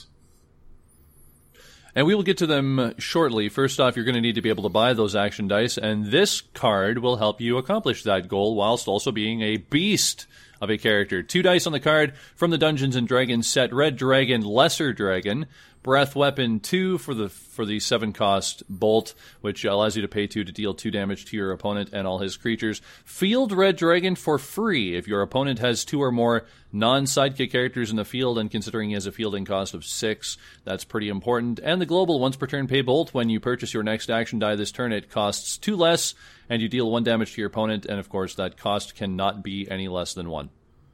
And we will get to them shortly. First off, you're going to need to be able to buy those action dice, and this card will help you accomplish that goal whilst also being a beast of a character. Two dice on the card from the Dungeons and Dragons set. Red Dragon, Lesser Dragon. Breath Weapon two for the for the seven cost bolt, which allows you to pay two to deal two damage to your opponent and all his creatures. Field Red Dragon for free if your opponent has two or more non-sidekick characters in the field, and considering he has a fielding cost of six, that's pretty important. And the global once per turn pay bolt. When you purchase your next action die this turn, it costs two less, and you deal one damage to your opponent, and of course that cost cannot be any less than one.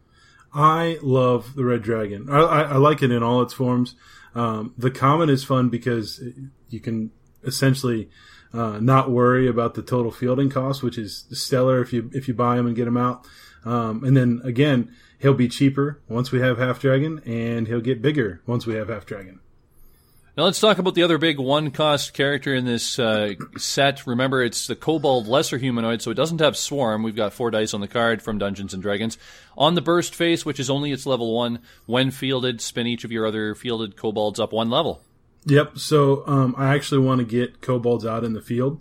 I love the Red Dragon. I, I, I like it in all its forms. Um, the common is fun because you can essentially uh, not worry about the total fielding cost, which is stellar if you if you buy him and get him out. Um, and then again, he'll be cheaper once we have Half Dragon, and he'll get bigger once we have Half Dragon. Now let's talk about the other big one-cost character in this uh, set. Remember, it's the Kobold Lesser Humanoid, so it doesn't have Swarm. We've got four dice on the card from Dungeons and Dragons. On the burst face, which is only its level one, when fielded, spin each of your other fielded Kobolds up one level. Yep, so um, I actually want to get Kobolds out in the field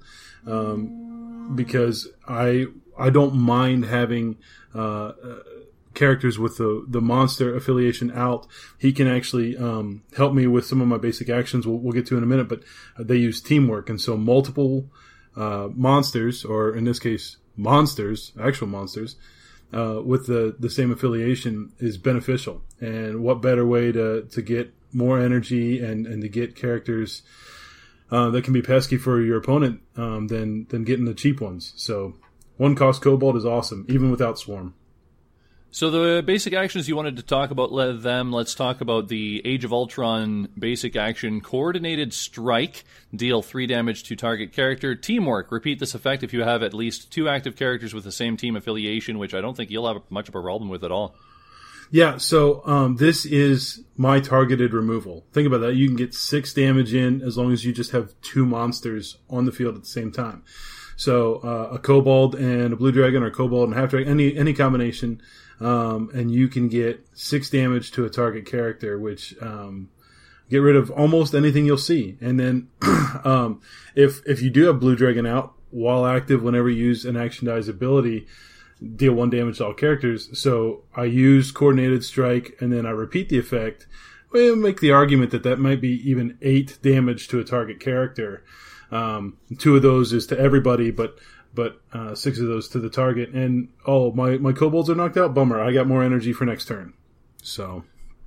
um, because I I don't mind having uh, uh, characters with the, the monster affiliation out. He can actually um, help me with some of my basic actions we'll, we'll get to in a minute, but they use teamwork, and so multiple uh, monsters, or in this case monsters, actual monsters, uh, with the, the same affiliation is beneficial. And what better way to, to get more energy and, and to get characters uh, that can be pesky for your opponent um, than, than getting the cheap ones. So one cost Kobold is awesome, even without Swarm. So the basic actions you wanted to talk about them, let's talk about the Age of Ultron basic action. Coordinated Strike, deal three damage to target character. Teamwork, repeat this effect if you have at least two active characters with the same team affiliation, which I don't think you'll have much of a problem with at all. Yeah, so um, this is my targeted removal. Think about that. You can get six damage in as long as you just have two monsters on the field at the same time. So uh, a kobold and a blue dragon, or kobold and half dragon, any any combination, um, and you can get six damage to a target character, which um, get rid of almost anything you'll see. And then um, if if you do have blue dragon out while active, whenever you use an action die's ability, deal one damage to all characters. So I use coordinated strike, and then I repeat the effect. We'll make the argument that that might be even eight damage to a target character. Um, two of those is to everybody, but but uh, six of those to the target. And oh, my my kobolds are knocked out. Bummer. I got more energy for next turn. So.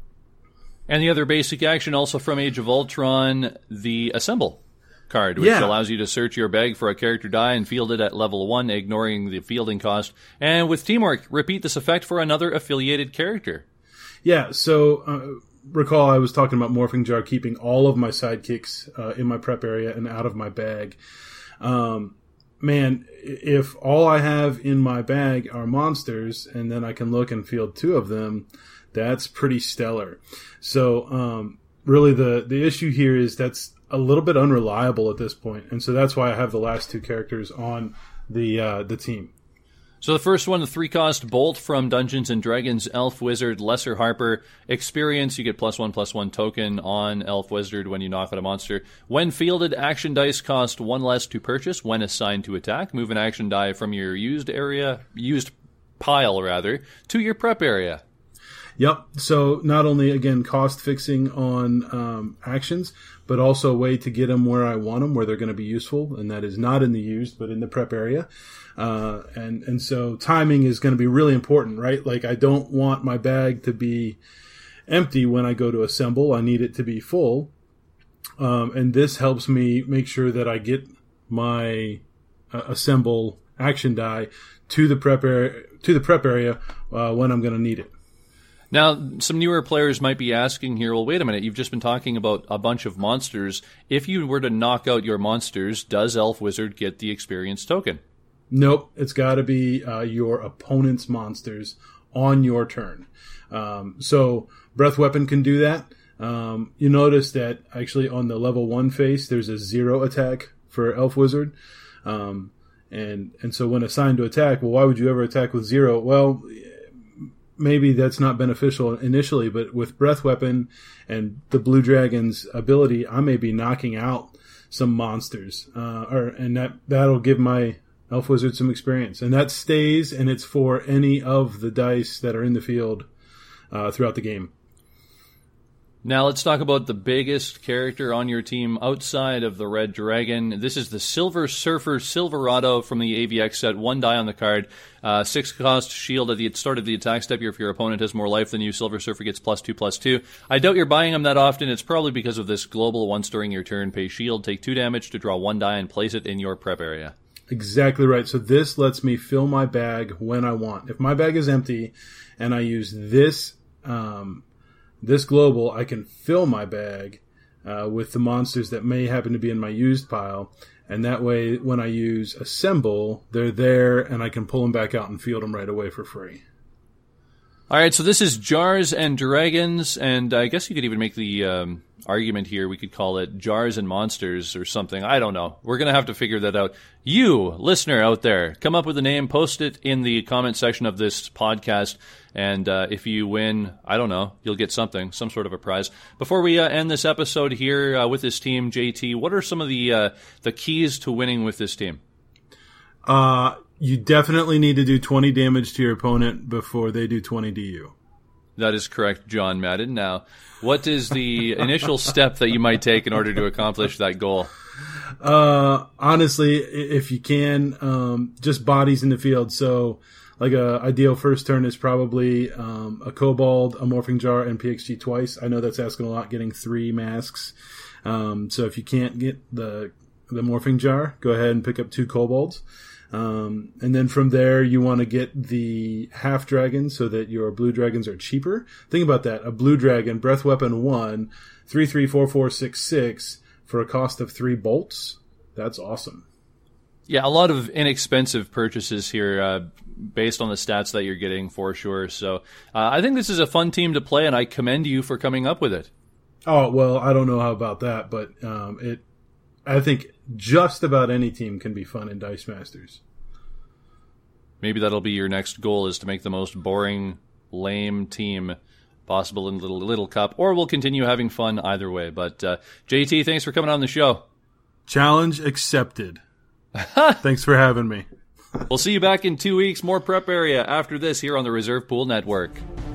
And the other basic action, also from Age of Ultron, the Assemble card, which yeah. allows you to search your bag for a character die and field it at level one, ignoring the fielding cost. And with Teamwork, repeat this effect for another affiliated character. Yeah, so uh, recall I was talking about Morphing Jar keeping all of my sidekicks uh, in my prep area and out of my bag. Um, man, if all I have in my bag are monsters, and then I can look and field two of them, that's pretty stellar. So um, really the, the issue here is that's a little bit unreliable at this point, and so that's why I have the last two characters on the uh, the team. So the first one, the three-cost Bolt from Dungeons and Dragons, Elf Wizard, Lesser Harper. Experience, you get plus one, plus one token on Elf Wizard when you knock out a monster. When fielded, action dice cost one less to purchase when assigned to attack. Move an action die from your used area, used pile, rather, to your prep area. Yep. So not only, again, cost fixing on um, actions, but also a way to get them where I want them, where they're going to be useful, and that is not in the used, but in the prep area. Uh, and, and so timing is going to be really important, right? Like, I don't want my bag to be empty when I go to assemble. I need it to be full. Um, and this helps me make sure that I get my uh, assemble action die to the prep area, to the prep area uh, when I'm going to need it. Now, some newer players might be asking here, well, wait a minute, you've just been talking about a bunch of monsters. If you were to knock out your monsters, does Elf Wizard get the experience token? Nope, it's got to be uh, your opponent's monsters on your turn. Um, so Breath Weapon can do that. Um, you notice that actually on the level one face, there's a zero attack for Elf Wizard. Um, and, and so when assigned to attack, well, why would you ever attack with zero? Well, maybe that's not beneficial initially, but with Breath Weapon and the Blue Dragon's ability, I may be knocking out some monsters, uh, or and that that'll give my Elf Wizard some experience, and that stays, and it's for any of the dice that are in the field uh, throughout the game. Now let's talk about the biggest character on your team outside of the Red Dragon. This is the Silver Surfer Silverado from the A V X set. One die on the card. Uh, six cost shield at the start of the attack step. If your opponent has more life than you, Silver Surfer gets plus two, plus two. I doubt you're buying them that often. It's probably because of this global once during your turn. Pay shield, take two damage to draw one die and place it in your prep area. Exactly right. So this lets me fill my bag when I want. If my bag is empty and I use this... Um, This global, I can fill my bag uh, with the monsters that may happen to be in my used pile, and that way, when I use Assemble, they're there, and I can pull them back out and field them right away for free. All right, so this is Jars and Dragons, and I guess you could even make the um, argument here. We could call it Jars and Monsters or something. I don't know. We're going to have to figure that out. You, listener out there, come up with a name, post it in the comment section of this podcast, and uh, if you win, I don't know, you'll get something, some sort of a prize. Before we uh, end this episode here uh, with this team, J T, what are some of the uh, the keys to winning with this team? Uh, you definitely need to do twenty damage to your opponent before they do twenty to you. That is correct, John Madden. Now, what is the initial step that you might take in order to accomplish that goal? Uh, honestly, if you can, um, just bodies in the field. So, like a ideal first turn is probably um, a Kobold, a Morphing Jar, and P X G twice. I know that's asking a lot, getting three masks. Um, so if you can't get the the Morphing Jar, go ahead and pick up two Kobolds. Um, and then from there, you want to get the half dragon so that your blue dragons are cheaper. Think about that. A blue dragon, breath weapon one, three, three, four, four, six, six for a cost of three bolts. That's awesome. Yeah, a lot of inexpensive purchases here uh, based on the stats that you're getting for sure. So uh, I think this is a fun team to play, and I commend you for coming up with it. Oh, well, I don't know how about that, but um, it. I think just about any team can be fun in Dice Masters. Maybe that'll be your next goal, is to make the most boring, lame team possible in Little Little Cup, or we'll continue having fun either way. But uh, J T, thanks for coming on the show. Challenge accepted. Thanks for having me. We'll see you back in two weeks. More Prep Area after this here on the Reserve Pool Network.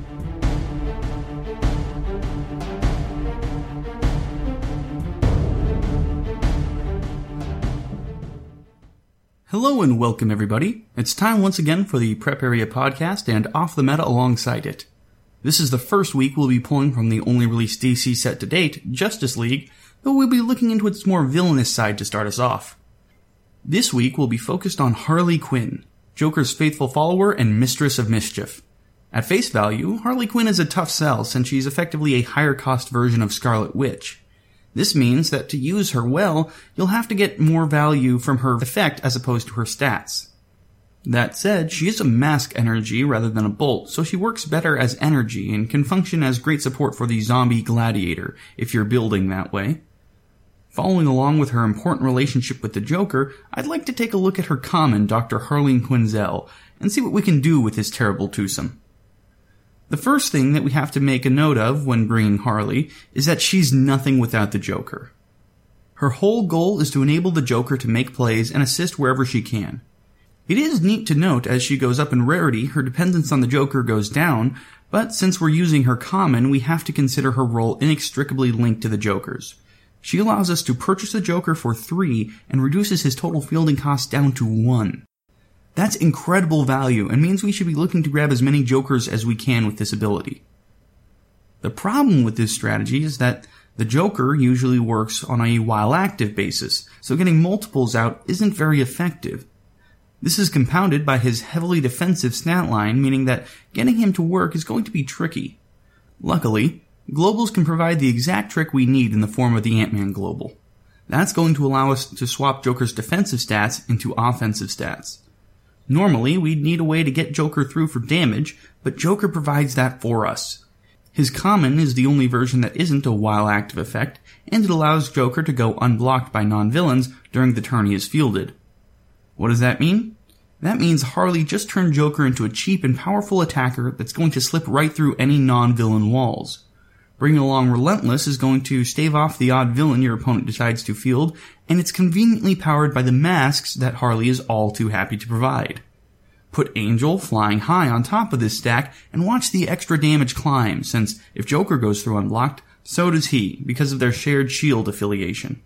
Hello and welcome everybody. It's time once again for the Prep Area podcast and Off the Meta alongside it. This is the first week we'll be pulling from the only released D C set to date, Justice League, though we'll be looking into its more villainous side to start us off. This week we'll be focused on Harley Quinn, Joker's faithful follower and mistress of mischief. At face value, Harley Quinn is a tough sell since she's effectively a higher cost version of Scarlet Witch. This means that to use her well, you'll have to get more value from her effect as opposed to her stats. That said, she is a mask energy rather than a bolt, so she works better as energy and can function as great support for the zombie gladiator, if you're building that way. Following along with her important relationship with the Joker, I'd like to take a look at her common, Doctor Harleen Quinzel, and see what we can do with this terrible twosome. The first thing that we have to make a note of when bringing Harley is that she's nothing without the Joker. Her whole goal is to enable the Joker to make plays and assist wherever she can. It is neat to note as she goes up in rarity, her dependence on the Joker goes down, but since we're using her common, we have to consider her role inextricably linked to the Joker's. She allows us to purchase the Joker for three and reduces his total fielding cost down to one. That's incredible value and means we should be looking to grab as many Jokers as we can with this ability. The problem with this strategy is that the Joker usually works on a while active basis, so getting multiples out isn't very effective. This is compounded by his heavily defensive stat line, meaning that getting him to work is going to be tricky. Luckily, Globals can provide the exact trick we need in the form of the Ant-Man Global. That's going to allow us to swap Joker's defensive stats into offensive stats. Normally, we'd need a way to get Joker through for damage, but Joker provides that for us. His common is the only version that isn't a while active effect, and it allows Joker to go unblocked by non-villains during the turn he is fielded. What does that mean? That means Harley just turned Joker into a cheap and powerful attacker that's going to slip right through any non-villain walls. Bringing along Relentless is going to stave off the odd villain your opponent decides to field, and it's conveniently powered by the masks that Harley is all too happy to provide. Put Angel flying high on top of this stack and watch the extra damage climb, since if Joker goes through unblocked, so does he, because of their shared shield affiliation.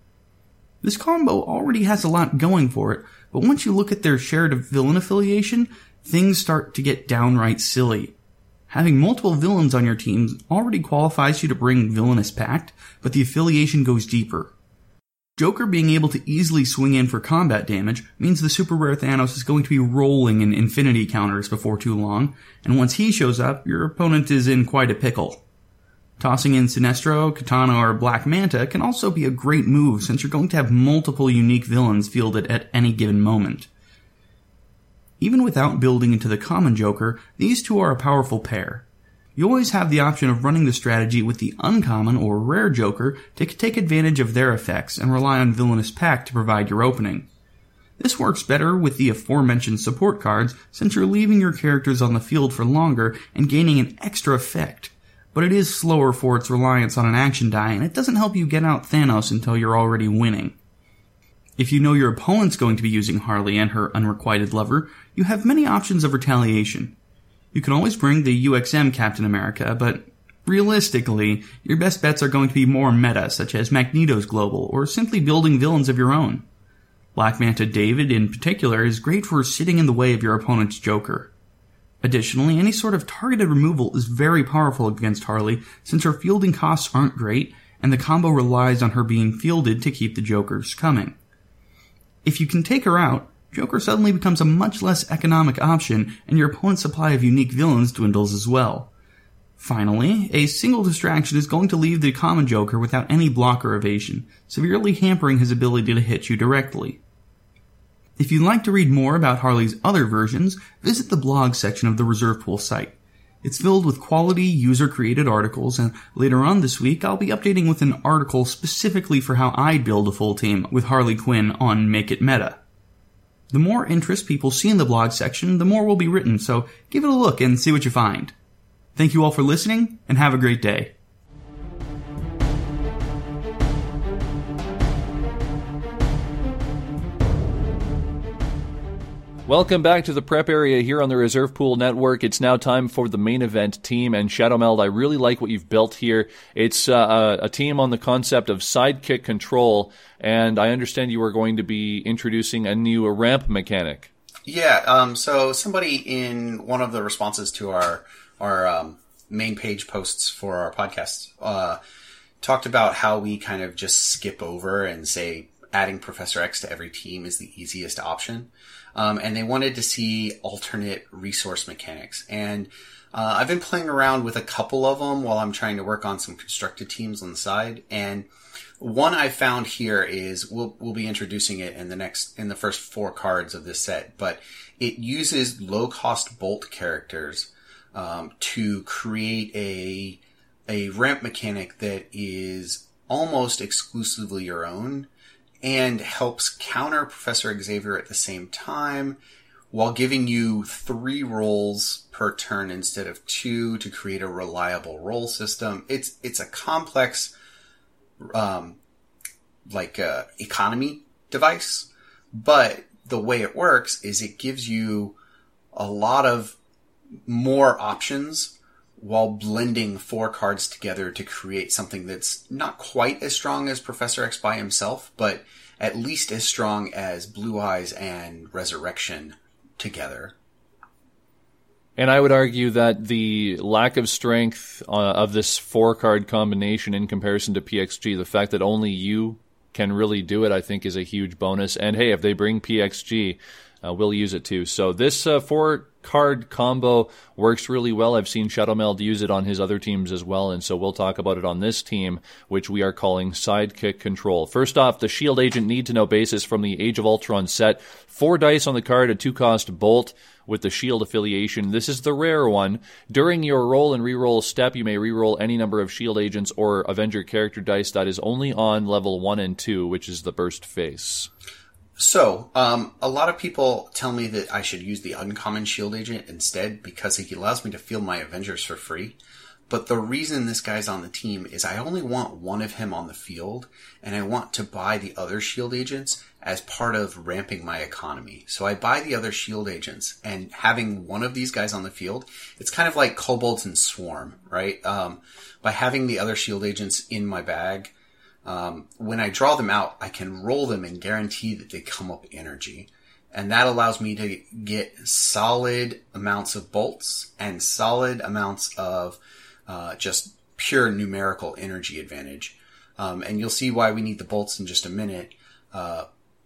This combo already has a lot going for it, but once you look at their shared villain affiliation, things start to get downright silly. Having multiple villains on your team already qualifies you to bring Villainous Pact, but the affiliation goes deeper. Joker being able to easily swing in for combat damage means the super rare Thanos is going to be rolling in infinity counters before too long, and once he shows up, your opponent is in quite a pickle. Tossing in Sinestro, Katana, or Black Manta can also be a great move since you're going to have multiple unique villains fielded at any given moment. Even without building into the common Joker, these two are a powerful pair. You always have the option of running the strategy with the uncommon or rare Joker to take advantage of their effects and rely on Villainous Pact to provide your opening. This works better with the aforementioned support cards since you're leaving your characters on the field for longer and gaining an extra effect, but it is slower for its reliance on an action die and it doesn't help you get out Thanos until you're already winning. If you know your opponent's going to be using Harley and her unrequited lover, you have many options of retaliation. You can always bring the U X M Captain America, but realistically, your best bets are going to be more meta, such as Magneto's Global, or simply building villains of your own. Black Manta David, in particular, is great for sitting in the way of your opponent's Joker. Additionally, any sort of targeted removal is very powerful against Harley, since her fielding costs aren't great, and the combo relies on her being fielded to keep the Jokers coming. If you can take her out, Joker suddenly becomes a much less economic option, and your opponent's supply of unique villains dwindles as well. Finally, a single distraction is going to leave the common Joker without any blocker evasion, severely hampering his ability to hit you directly. If you'd like to read more about Harley's other versions, visit the blog section of the Reserve Pool site. It's filled with quality user-created articles, and later on this week I'll be updating with an article specifically for how I build a full team with Harley Quinn on Make It Meta. The more interest people see in the blog section, the more will be written, so give it a look and see what you find. Thank you all for listening, and have a great day. Welcome back to the prep area here on the Reserve Pool Network. It's now time for the main event team, and Shadowmeld, I really like what you've built here. It's uh, a team on the concept of sidekick control, and I understand you are going to be introducing a new ramp mechanic. Yeah, um, so somebody in one of the responses to our our um, main page posts for our podcast uh, talked about how we kind of just skip over and say adding Professor X to every team is the easiest option. Um, and they wanted to see alternate resource mechanics. And uh, I've been playing around with a couple of them while I'm trying to work on some constructed teams on the side. And one I found here is we'll we'll be introducing it in the next in the first four cards of this set, but it uses low cost bolt characters um, to create a a ramp mechanic that is almost exclusively your own, and helps counter Professor Xavier at the same time, while giving you three rolls per turn instead of two to create a reliable roll system. It's it's a complex, um, like uh, economy device, but the way it works is it gives you a lot of more options while blending four cards together to create something that's not quite as strong as Professor X by himself, but at least as strong as Blue Eyes and Resurrection together. And I would argue that the lack of strength uh, of this four-card combination in comparison to P X G, the fact that only you can really do it, I think is a huge bonus. And hey, if they bring P X G, uh, we'll use it too. So this uh, four card combo works really well. I've seen Shadowmeld use it on his other teams as well, and so we'll talk about it on this team, which we are calling Sidekick Control. First off, the Shield Agent Need-to-Know basis from the Age of Ultron set. Four dice on the card, a two-cost bolt with the Shield affiliation. This is the rare one. During your roll and reroll step, you may reroll any number of Shield Agents or Avenger character dice that is only on level one and two, which is the burst phase. So, um, a lot of people tell me that I should use the uncommon Shield Agent instead because he allows me to field my Avengers for free. But the reason this guy's on the team is I only want one of him on the field, and I want to buy the other Shield Agents as part of ramping my economy. So I buy the other Shield Agents, and having one of these guys on the field, it's kind of like Kobolds and Swarm, right? Um, by having the other Shield Agents in my bag, Um, when I draw them out, I can roll them and guarantee that they come up energy. And that allows me to get solid amounts of bolts and solid amounts of uh, just pure numerical energy advantage. Um, and you'll see why we need the bolts in just a minute. Uh,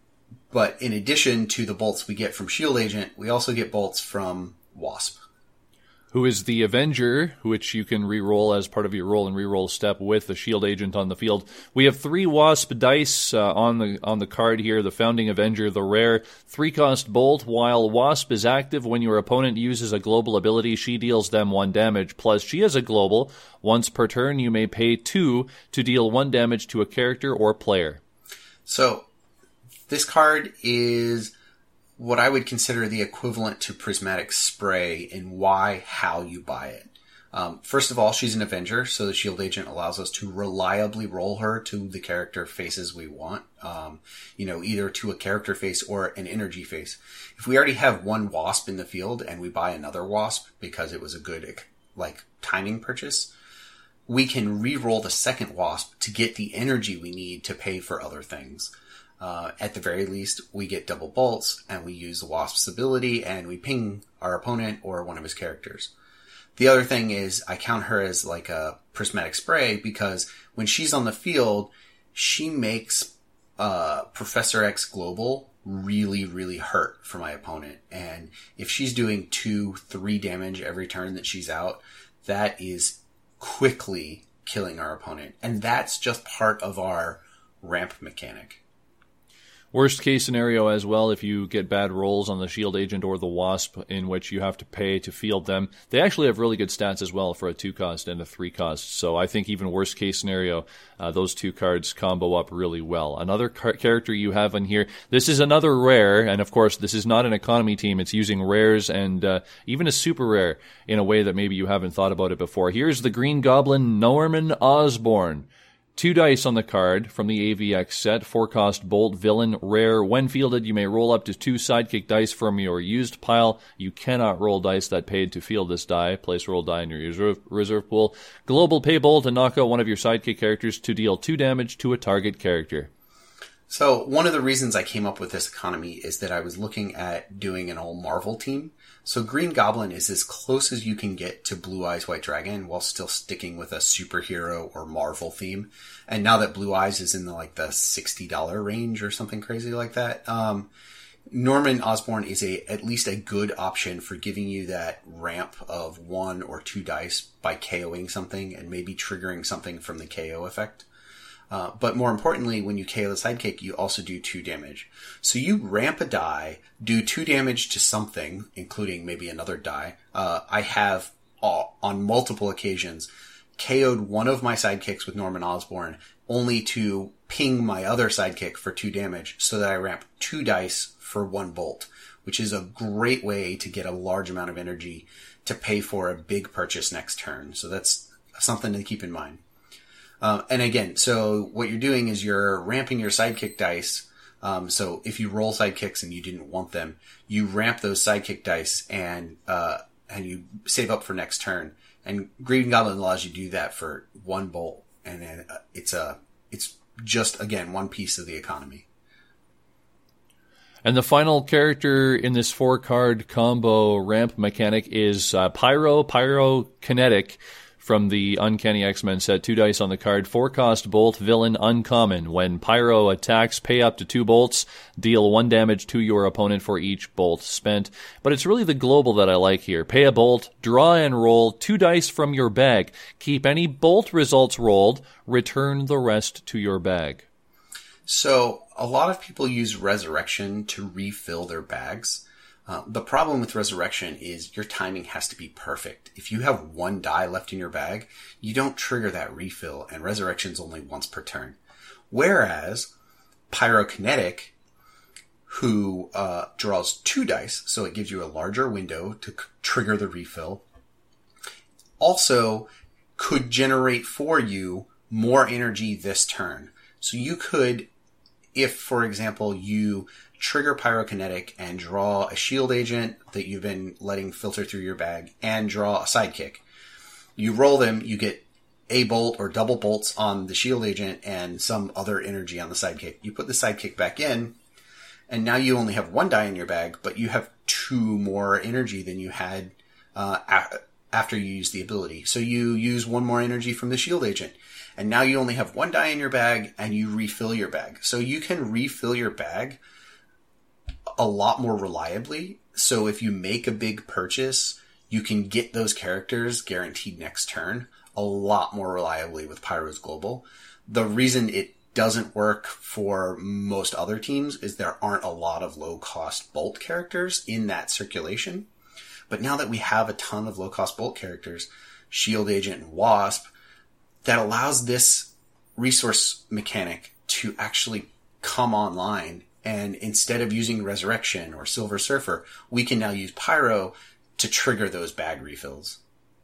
but in addition to the bolts we get from Shield Agent, we also get bolts from Wasp, who is the Avenger, which you can re-roll as part of your roll and re-roll step with the Shield Agent on the field. We have three Wasp dice uh, on the on the card here. The Founding Avenger, the rare three-cost bolt. While Wasp is active, when your opponent uses a global ability, she deals them one damage. Plus, she has a global. Once per turn, you may pay two to deal one damage to a character or player. So, this card is what I would consider the equivalent to Prismatic Spray in why, how you buy it. Um, first of all, she's an Avenger, so the Shield Agent allows us to reliably roll her to the character faces we want. Um, you know, either to a character face or an energy face. If we already have one Wasp in the field and we buy another Wasp because it was a good, like, timing purchase, we can re-roll the second Wasp to get the energy we need to pay for other things. Uh, at the very least, we get double bolts, and we use the Wasp's ability, and we ping our opponent or one of his characters. The other thing is, I count her as like a Prismatic Spray, because when she's on the field, she makes uh, Professor X Global really, really hurt for my opponent. And if she's doing two, three damage every turn that she's out, that is quickly killing our opponent. And that's just part of our ramp mechanic. Worst case scenario as well, if you get bad rolls on the Shield Agent or the Wasp in which you have to pay to field them, they actually have really good stats as well for a two cost and a three cost. So I think even worst case scenario, uh, those two cards combo up really well. Another car- character you have in here, this is another rare, and of course this is not an economy team, it's using rares and uh, even a super rare in a way that maybe you haven't thought about it before. Here's the Green Goblin Norman Osborn. Two dice on the card from the A V X set, four-cost Bolt Villain Rare. When fielded, you may roll up to two sidekick dice from your used pile. You cannot roll dice that paid to field this die. Place roll die in your reserve, reserve pool. Global pay Bolt and knock out one of your sidekick characters to deal two damage to a target character. So one of the reasons I came up with this economy is that I was looking at doing an all Marvel team. So Green Goblin is as close as you can get to Blue Eyes White Dragon while still sticking with a superhero or Marvel theme. And now that Blue Eyes is in the like the sixty dollars range or something crazy like that, um, Norman Osborn is a at least a good option for giving you that ramp of one or two dice by KOing something and maybe triggering something from the K O effect. Uh, but more importantly, when you K O the sidekick, you also do two damage. So you ramp a die, do two damage to something, including maybe another die. Uh, I have, uh, on multiple occasions, K O'd one of my sidekicks with Norman Osborn, only to ping my other sidekick for two damage, so that I ramp two dice for one bolt, which is a great way to get a large amount of energy to pay for a big purchase next turn. So that's something to keep in mind. Um, and again, so what you're doing is you're ramping your sidekick dice. Um, so if you roll sidekicks and you didn't want them, you ramp those sidekick dice and, uh, and you save up for next turn. And Green Goblin allows you to do that for one bolt. And then uh, it's a, it's just, again, one piece of the economy. And the final character in this four-card combo ramp mechanic is uh, Pyro, Pyrokinetic, from the Uncanny X-Men set. Two dice on the card. Four-cost Bolt Villain Uncommon. When Pyro attacks, pay up to two bolts. Deal one damage to your opponent for each bolt spent. But it's really the global that I like here. Pay a bolt, draw and roll two dice from your bag. Keep any bolt results rolled. Return the rest to your bag. So a lot of people use Resurrection to refill their bags. Uh, the problem with Resurrection is your timing has to be perfect. If you have one die left in your bag, you don't trigger that refill, and Resurrection's only once per turn. Whereas Pyrokinetic, who uh, draws two dice, so it gives you a larger window to c- trigger the refill, also could generate for you more energy this turn. So you could, if, for example, you trigger Pyrokinetic and draw a shield agent that you've been letting filter through your bag and draw a sidekick. You roll them, you get a bolt or double bolts on the shield agent and some other energy on the sidekick. You put the sidekick back in, and now you only have one die in your bag, but you have two more energy than you had uh, a- after you use the ability. So you use one more energy from the shield agent, and now you only have one die in your bag, and you refill your bag. So you can refill your bag a lot more reliably. So if you make a big purchase, you can get those characters guaranteed next turn a lot more reliably with Pyro's Global. The reason it doesn't work for most other teams is there aren't a lot of low-cost Bolt characters in that circulation. But now that we have a ton of low-cost Bolt characters, Shield Agent and Wasp, that allows this resource mechanic to actually come online. And instead of using Resurrection or Silver Surfer, we can now use Pyro to trigger those bag refills.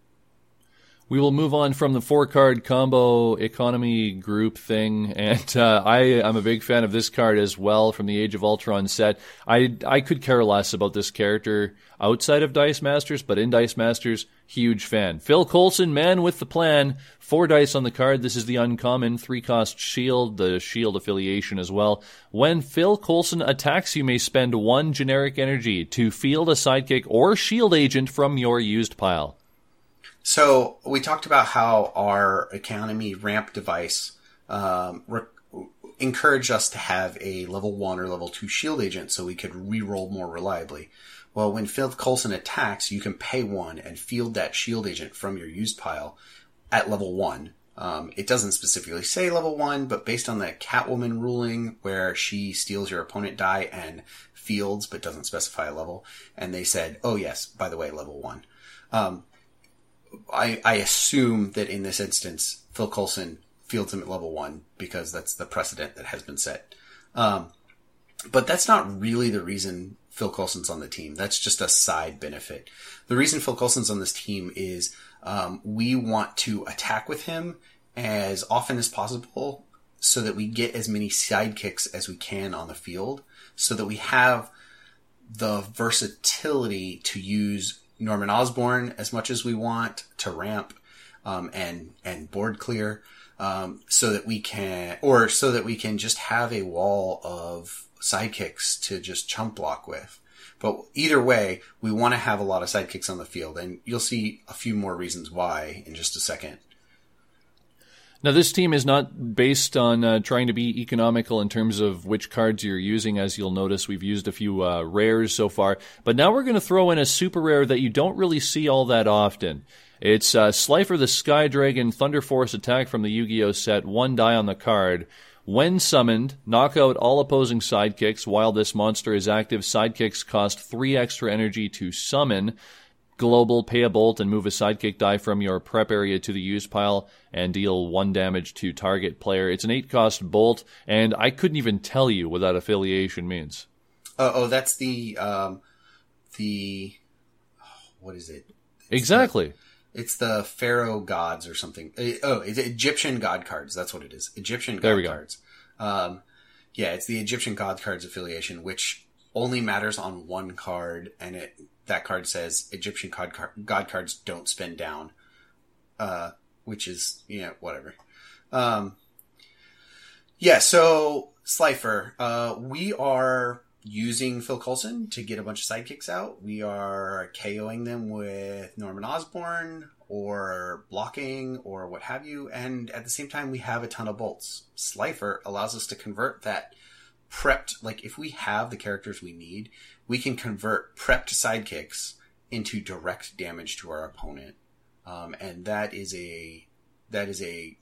We will move on from the four-card combo economy group thing, and uh, I am a big fan of this card as well from the Age of Ultron set. I I could care less about this character outside of Dice Masters, but in Dice Masters, huge fan. Phil Coulson, man with the plan. Four dice on the card. This is the uncommon three-cost shield, the shield affiliation as well. When Phil Coulson attacks, you may spend one generic energy to field a sidekick or shield agent from your used pile. So we talked about how our economy ramp device um, re- encouraged us to have a level one or level two shield agent so we could reroll more reliably. Well, when Phil Coulson attacks, you can pay one and field that shield agent from your used pile at level one Um, it doesn't specifically say level one, but based on the Catwoman ruling where she steals your opponent die and fields, but doesn't specify a level, and they said, oh yes, by the way, level one. Um, I, I assume that in this instance, Phil Coulson fields him at level one because that's the precedent that has been set. Um, but that's not really the reason Phil Coulson's on the team. That's just a side benefit. The reason Phil Coulson's on this team is um, we want to attack with him as often as possible so that we get as many sidekicks as we can on the field so that we have the versatility to use Norman Osborn as much as we want to ramp um, and and board clear um, so that we can, or so that we can just have a wall of sidekicks to just chump block with. But either way, we want to have a lot of sidekicks on the field, and you'll see a few more reasons why in just a second. Now, this team is not based on uh, trying to be economical in terms of which cards you're using. As you'll notice, we've used a few uh, rares so far. But now we're going to throw in a super rare that you don't really see all that often. It's uh, Slifer the Sky Dragon Thunder Force attack from the Yu-Gi-Oh! Set. One die on the card. When summoned, knock out all opposing sidekicks. While this monster is active, sidekicks cost three extra energy to summon. Global, pay a bolt and move a sidekick die from your prep area to the use pile and deal one damage to target player. It's an eight cost bolt, and I couldn't even tell you what that affiliation means. Oh, oh that's the, um, the, what is it? It's exactly. The, it's the Pharaoh gods or something. Oh, it's Egyptian god cards. That's what it is. Egyptian god there we go. cards. Um, yeah, it's the Egyptian god cards affiliation, which only matters on one card, and it, that card says Egyptian god, car- god cards don't spend down, uh, which is, you know, whatever. Um, yeah, so Slifer, uh, we are using Phil Coulson to get a bunch of sidekicks out. We are KOing them with Norman Osborn or blocking or what have you. And at the same time, we have a ton of bolts. Slifer allows us to convert that prepped, like if we have the characters we need, we can convert prepped sidekicks into direct damage to our opponent. Um, and that is a, that is a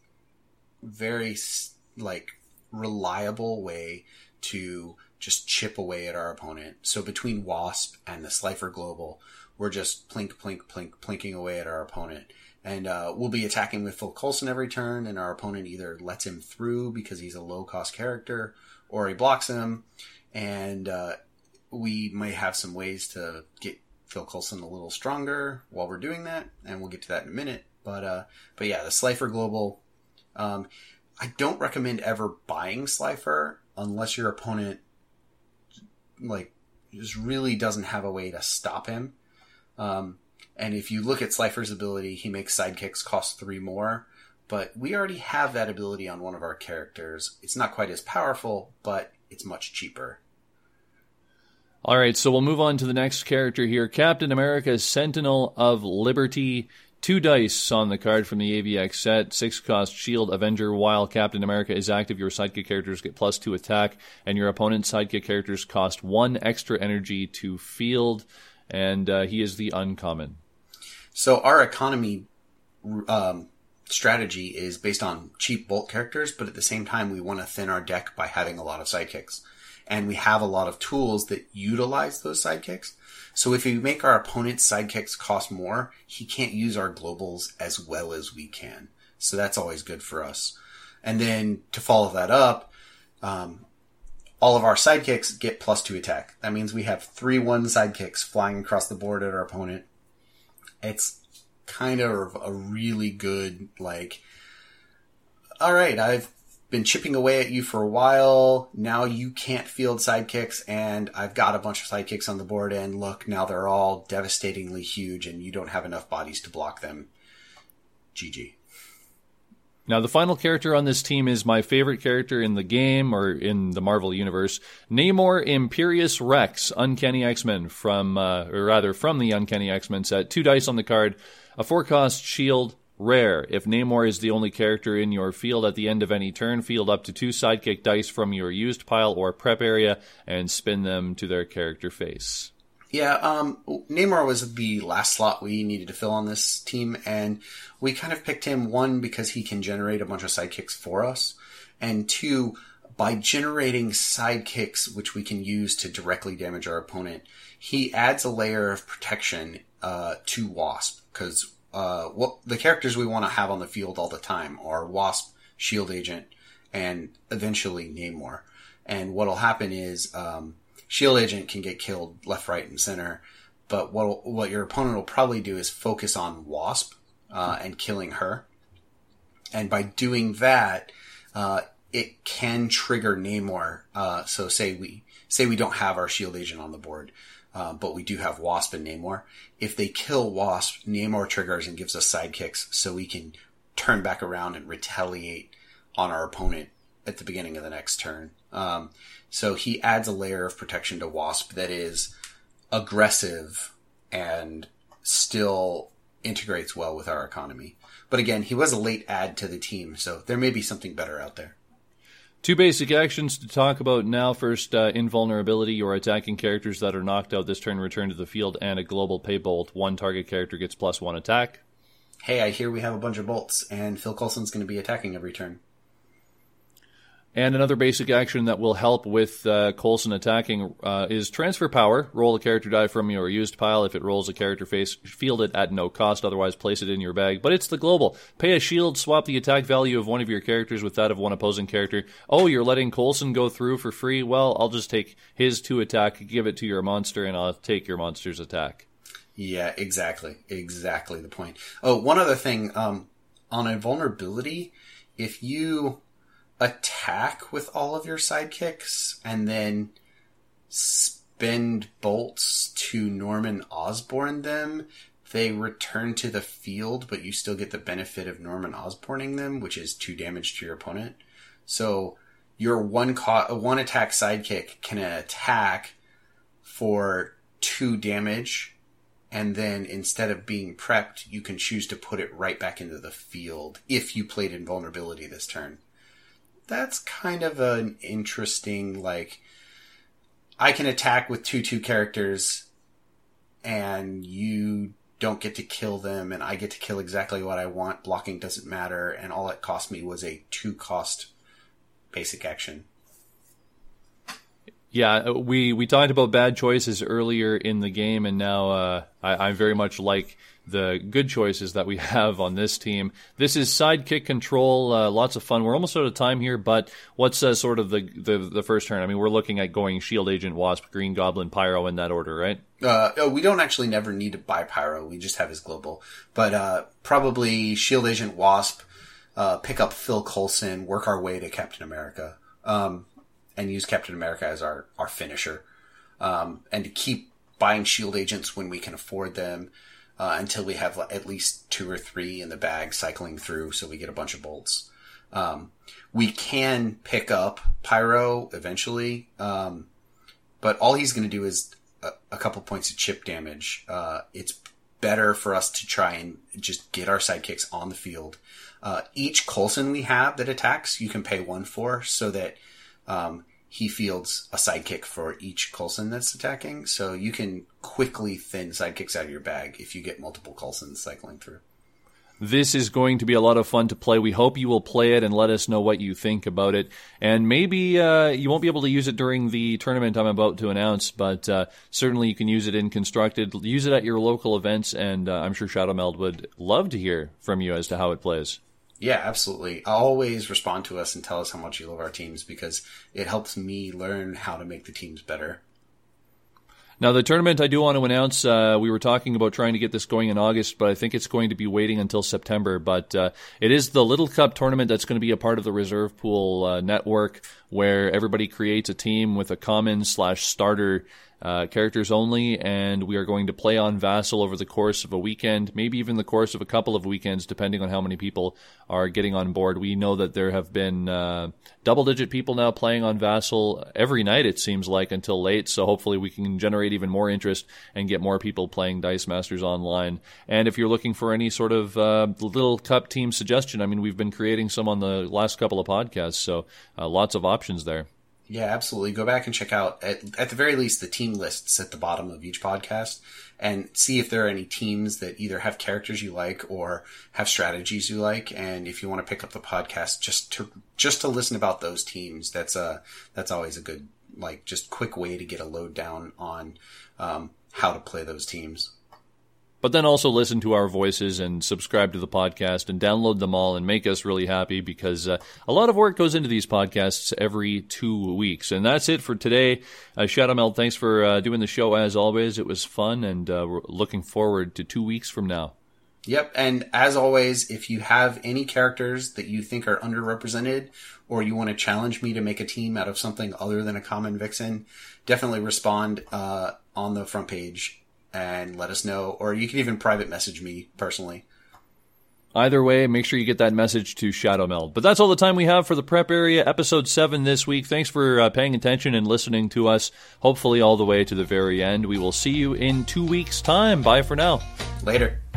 very like reliable way to just chip away at our opponent. So between Wasp and the Slifer Global, we're just plink, plink, plink, plinking away at our opponent. And uh, we'll be attacking with Phil Coulson every turn, and our opponent either lets him through because he's a low-cost character, or he blocks him, and uh, we might have some ways to get Phil Coulson a little stronger while we're doing that, and we'll get to that in a minute. But uh, but yeah, the Slifer Global, um, I don't recommend ever buying Slifer unless your opponent like just really doesn't have a way to stop him. Um, and if you look at Slifer's ability, he makes sidekicks cost three more. But we already have that ability on one of our characters. It's not quite as powerful, but it's much cheaper. All right, so we'll move on to the next character here. Captain America, Sentinel of Liberty. Two dice on the card from the A V X set. Six cost Shield Avenger. While Captain America is active, your sidekick characters get plus two attack, and your opponent's sidekick characters cost one extra energy to field, and uh, he is the uncommon. So our economy um, strategy is based on cheap bolt characters, but at the same time, we want to thin our deck by having a lot of sidekicks. And we have a lot of tools that utilize those sidekicks. So if we make our opponent's sidekicks cost more, he can't use our globals as well as we can. So that's always good for us. And then to follow that up, um, all of our sidekicks get plus two attack. That means we have three one sidekicks flying across the board at our opponent. It's kind of a really good, like, all right, I've been chipping away at you for a while. Now you can't field sidekicks, and I've got a bunch of sidekicks on the board, and look, now they're all devastatingly huge, and you don't have enough bodies to block them. G G. Now, the final character on this team is my favorite character in the game, or in the Marvel Universe. Namor Imperious Rex, Uncanny X-Men, from, uh, or rather, from the Uncanny X-Men set. Two dice on the card, a four-cost shield, rare. If Namor is the only character in your field at the end of any turn, field up to two sidekick dice from your used pile or prep area, and spin them to their character face. Yeah, um, Namor was the last slot we needed to fill on this team, and we kind of picked him, one, because he can generate a bunch of sidekicks for us, and two, by generating sidekicks which we can use to directly damage our opponent, he adds a layer of protection uh, to Wasp, because uh, what the characters we want to have on the field all the time are Wasp, Shield Agent, and eventually Namor. And what'll happen is... Um, Shield Agent can get killed left, right, and center, but what what your opponent will probably do is focus on Wasp uh, and killing her. And by doing that, uh, it can trigger Namor. Uh, so say we say we don't have our Shield Agent on the board, uh, but we do have Wasp and Namor. If they kill Wasp, Namor triggers and gives us sidekicks, so we can turn back around and retaliate on our opponent at the beginning of the next turn. Um, So he adds a layer of protection to Wasp that is aggressive and still integrates well with our economy. But again, he was a late add to the team, so there may be something better out there. Two basic actions to talk about now. First, uh, invulnerability. Your attacking characters that are knocked out this turn return to the field, and a global pay bolt. One target character gets plus one attack. Hey, I hear we have a bunch of bolts, and Phil Coulson's going to be attacking every turn. And another basic action that will help with uh, Coulson attacking uh, is transfer power. Roll a character die from your used pile. If it rolls a character face, field it at no cost. Otherwise, place it in your bag. But it's the global. Pay a shield, swap the attack value of one of your characters with that of one opposing character. Oh, you're letting Coulson go through for free? Well, I'll just take his two attack, give it to your monster, and I'll take your monster's attack. Yeah, exactly. Exactly the point. Oh, one other thing. Um, on invulnerability, if you... attack with all of your sidekicks and then spend bolts to Norman Osborn them, they return to the field, but you still get the benefit of Norman Osborning them, which is two damage to your opponent. So your one co- one attack sidekick can attack for two damage, and then instead of being prepped, you can choose to put it right back into the field if you played invulnerability this turn. That's kind of an interesting, like, I can attack with two two characters and you don't get to kill them and I get to kill exactly what I want. Blocking doesn't matter, and all it cost me was a two cost basic action. Yeah, we, we talked about bad choices earlier in the game, and now uh, I, I very much like the good choices that we have on this team. This is sidekick control, uh, lots of fun. We're almost out of time here, but what's uh, sort of the, the the first turn? I mean, we're looking at going Shield Agent, Wasp, Green Goblin, Pyro in that order, right? Uh, oh, we don't actually never need to buy Pyro. We just have his global. But uh, probably Shield Agent, Wasp, uh, pick up Phil Coulson, work our way to Captain America, um, and use Captain America as our, our finisher. Um, and to keep buying Shield Agents when we can afford them, Uh, until we have at least two or three in the bag cycling through, so we get a bunch of bolts. Um, we can pick up Pyro eventually, um, but all he's going to do is a, a couple points of chip damage. Uh, it's better for us to try and just get our sidekicks on the field. Uh, each Coulson we have that attacks, you can pay one for, so that um, he fields a sidekick for each Coulson that's attacking, so you can quickly thin sidekicks out of your bag if you get multiple Coulsons cycling through. This is going to be a lot of fun to play. We hope you will play it and let us know what you think about it. And maybe uh, you won't be able to use it during the tournament I'm about to announce, but uh, certainly you can use it in Constructed. Use it at your local events, and uh, I'm sure Shadowmeld would love to hear from you as to how it plays. Yeah, absolutely. Always respond to us and tell us how much you love our teams, because it helps me learn how to make the teams better. Now, the tournament I do want to announce, uh, we were talking about trying to get this going in August, but I think it's going to be waiting until September. But uh, it is the Little Cup tournament that's going to be a part of the Reserve Pool uh, network, where everybody creates a team with a common slash starter Uh, characters only, and we are going to play on Vassal over the course of a weekend, maybe even the course of a couple of weekends, depending on how many people are getting on board. We know that there have been uh, double-digit people now playing on Vassal every night, it seems like, until late, so hopefully we can generate even more interest and get more people playing Dice Masters online. And if you're looking for any sort of uh, Little Cup team suggestion, I mean, we've been creating some on the last couple of podcasts, so uh, lots of options there. Yeah, absolutely. Go back and check out, at, at the very least, the team lists at the bottom of each podcast and see if there are any teams that either have characters you like or have strategies you like. And if you want to pick up the podcast just to just to listen about those teams, that's a, that's always a good, like, just quick way to get a load down on um, how to play those teams. But then also listen to our voices and subscribe to the podcast and download them all and make us really happy, because uh, a lot of work goes into these podcasts every two weeks. And that's it for today. Uh, Shadowmeld, thanks for uh, doing the show as always. It was fun, and uh, we're looking forward to two weeks from now. Yep, and as always, if you have any characters that you think are underrepresented, or you want to challenge me to make a team out of something other than a common Vixen, definitely respond uh, on the front page and let us know, or you can even private message me personally. Either way, make sure you get that message to Shadowmeld. But that's all the time we have for the Prep Area episode seven this week. Thanks for uh, paying attention and listening to us, hopefully all the way to the very end. We will see you in two weeks' time. Bye for now. Later.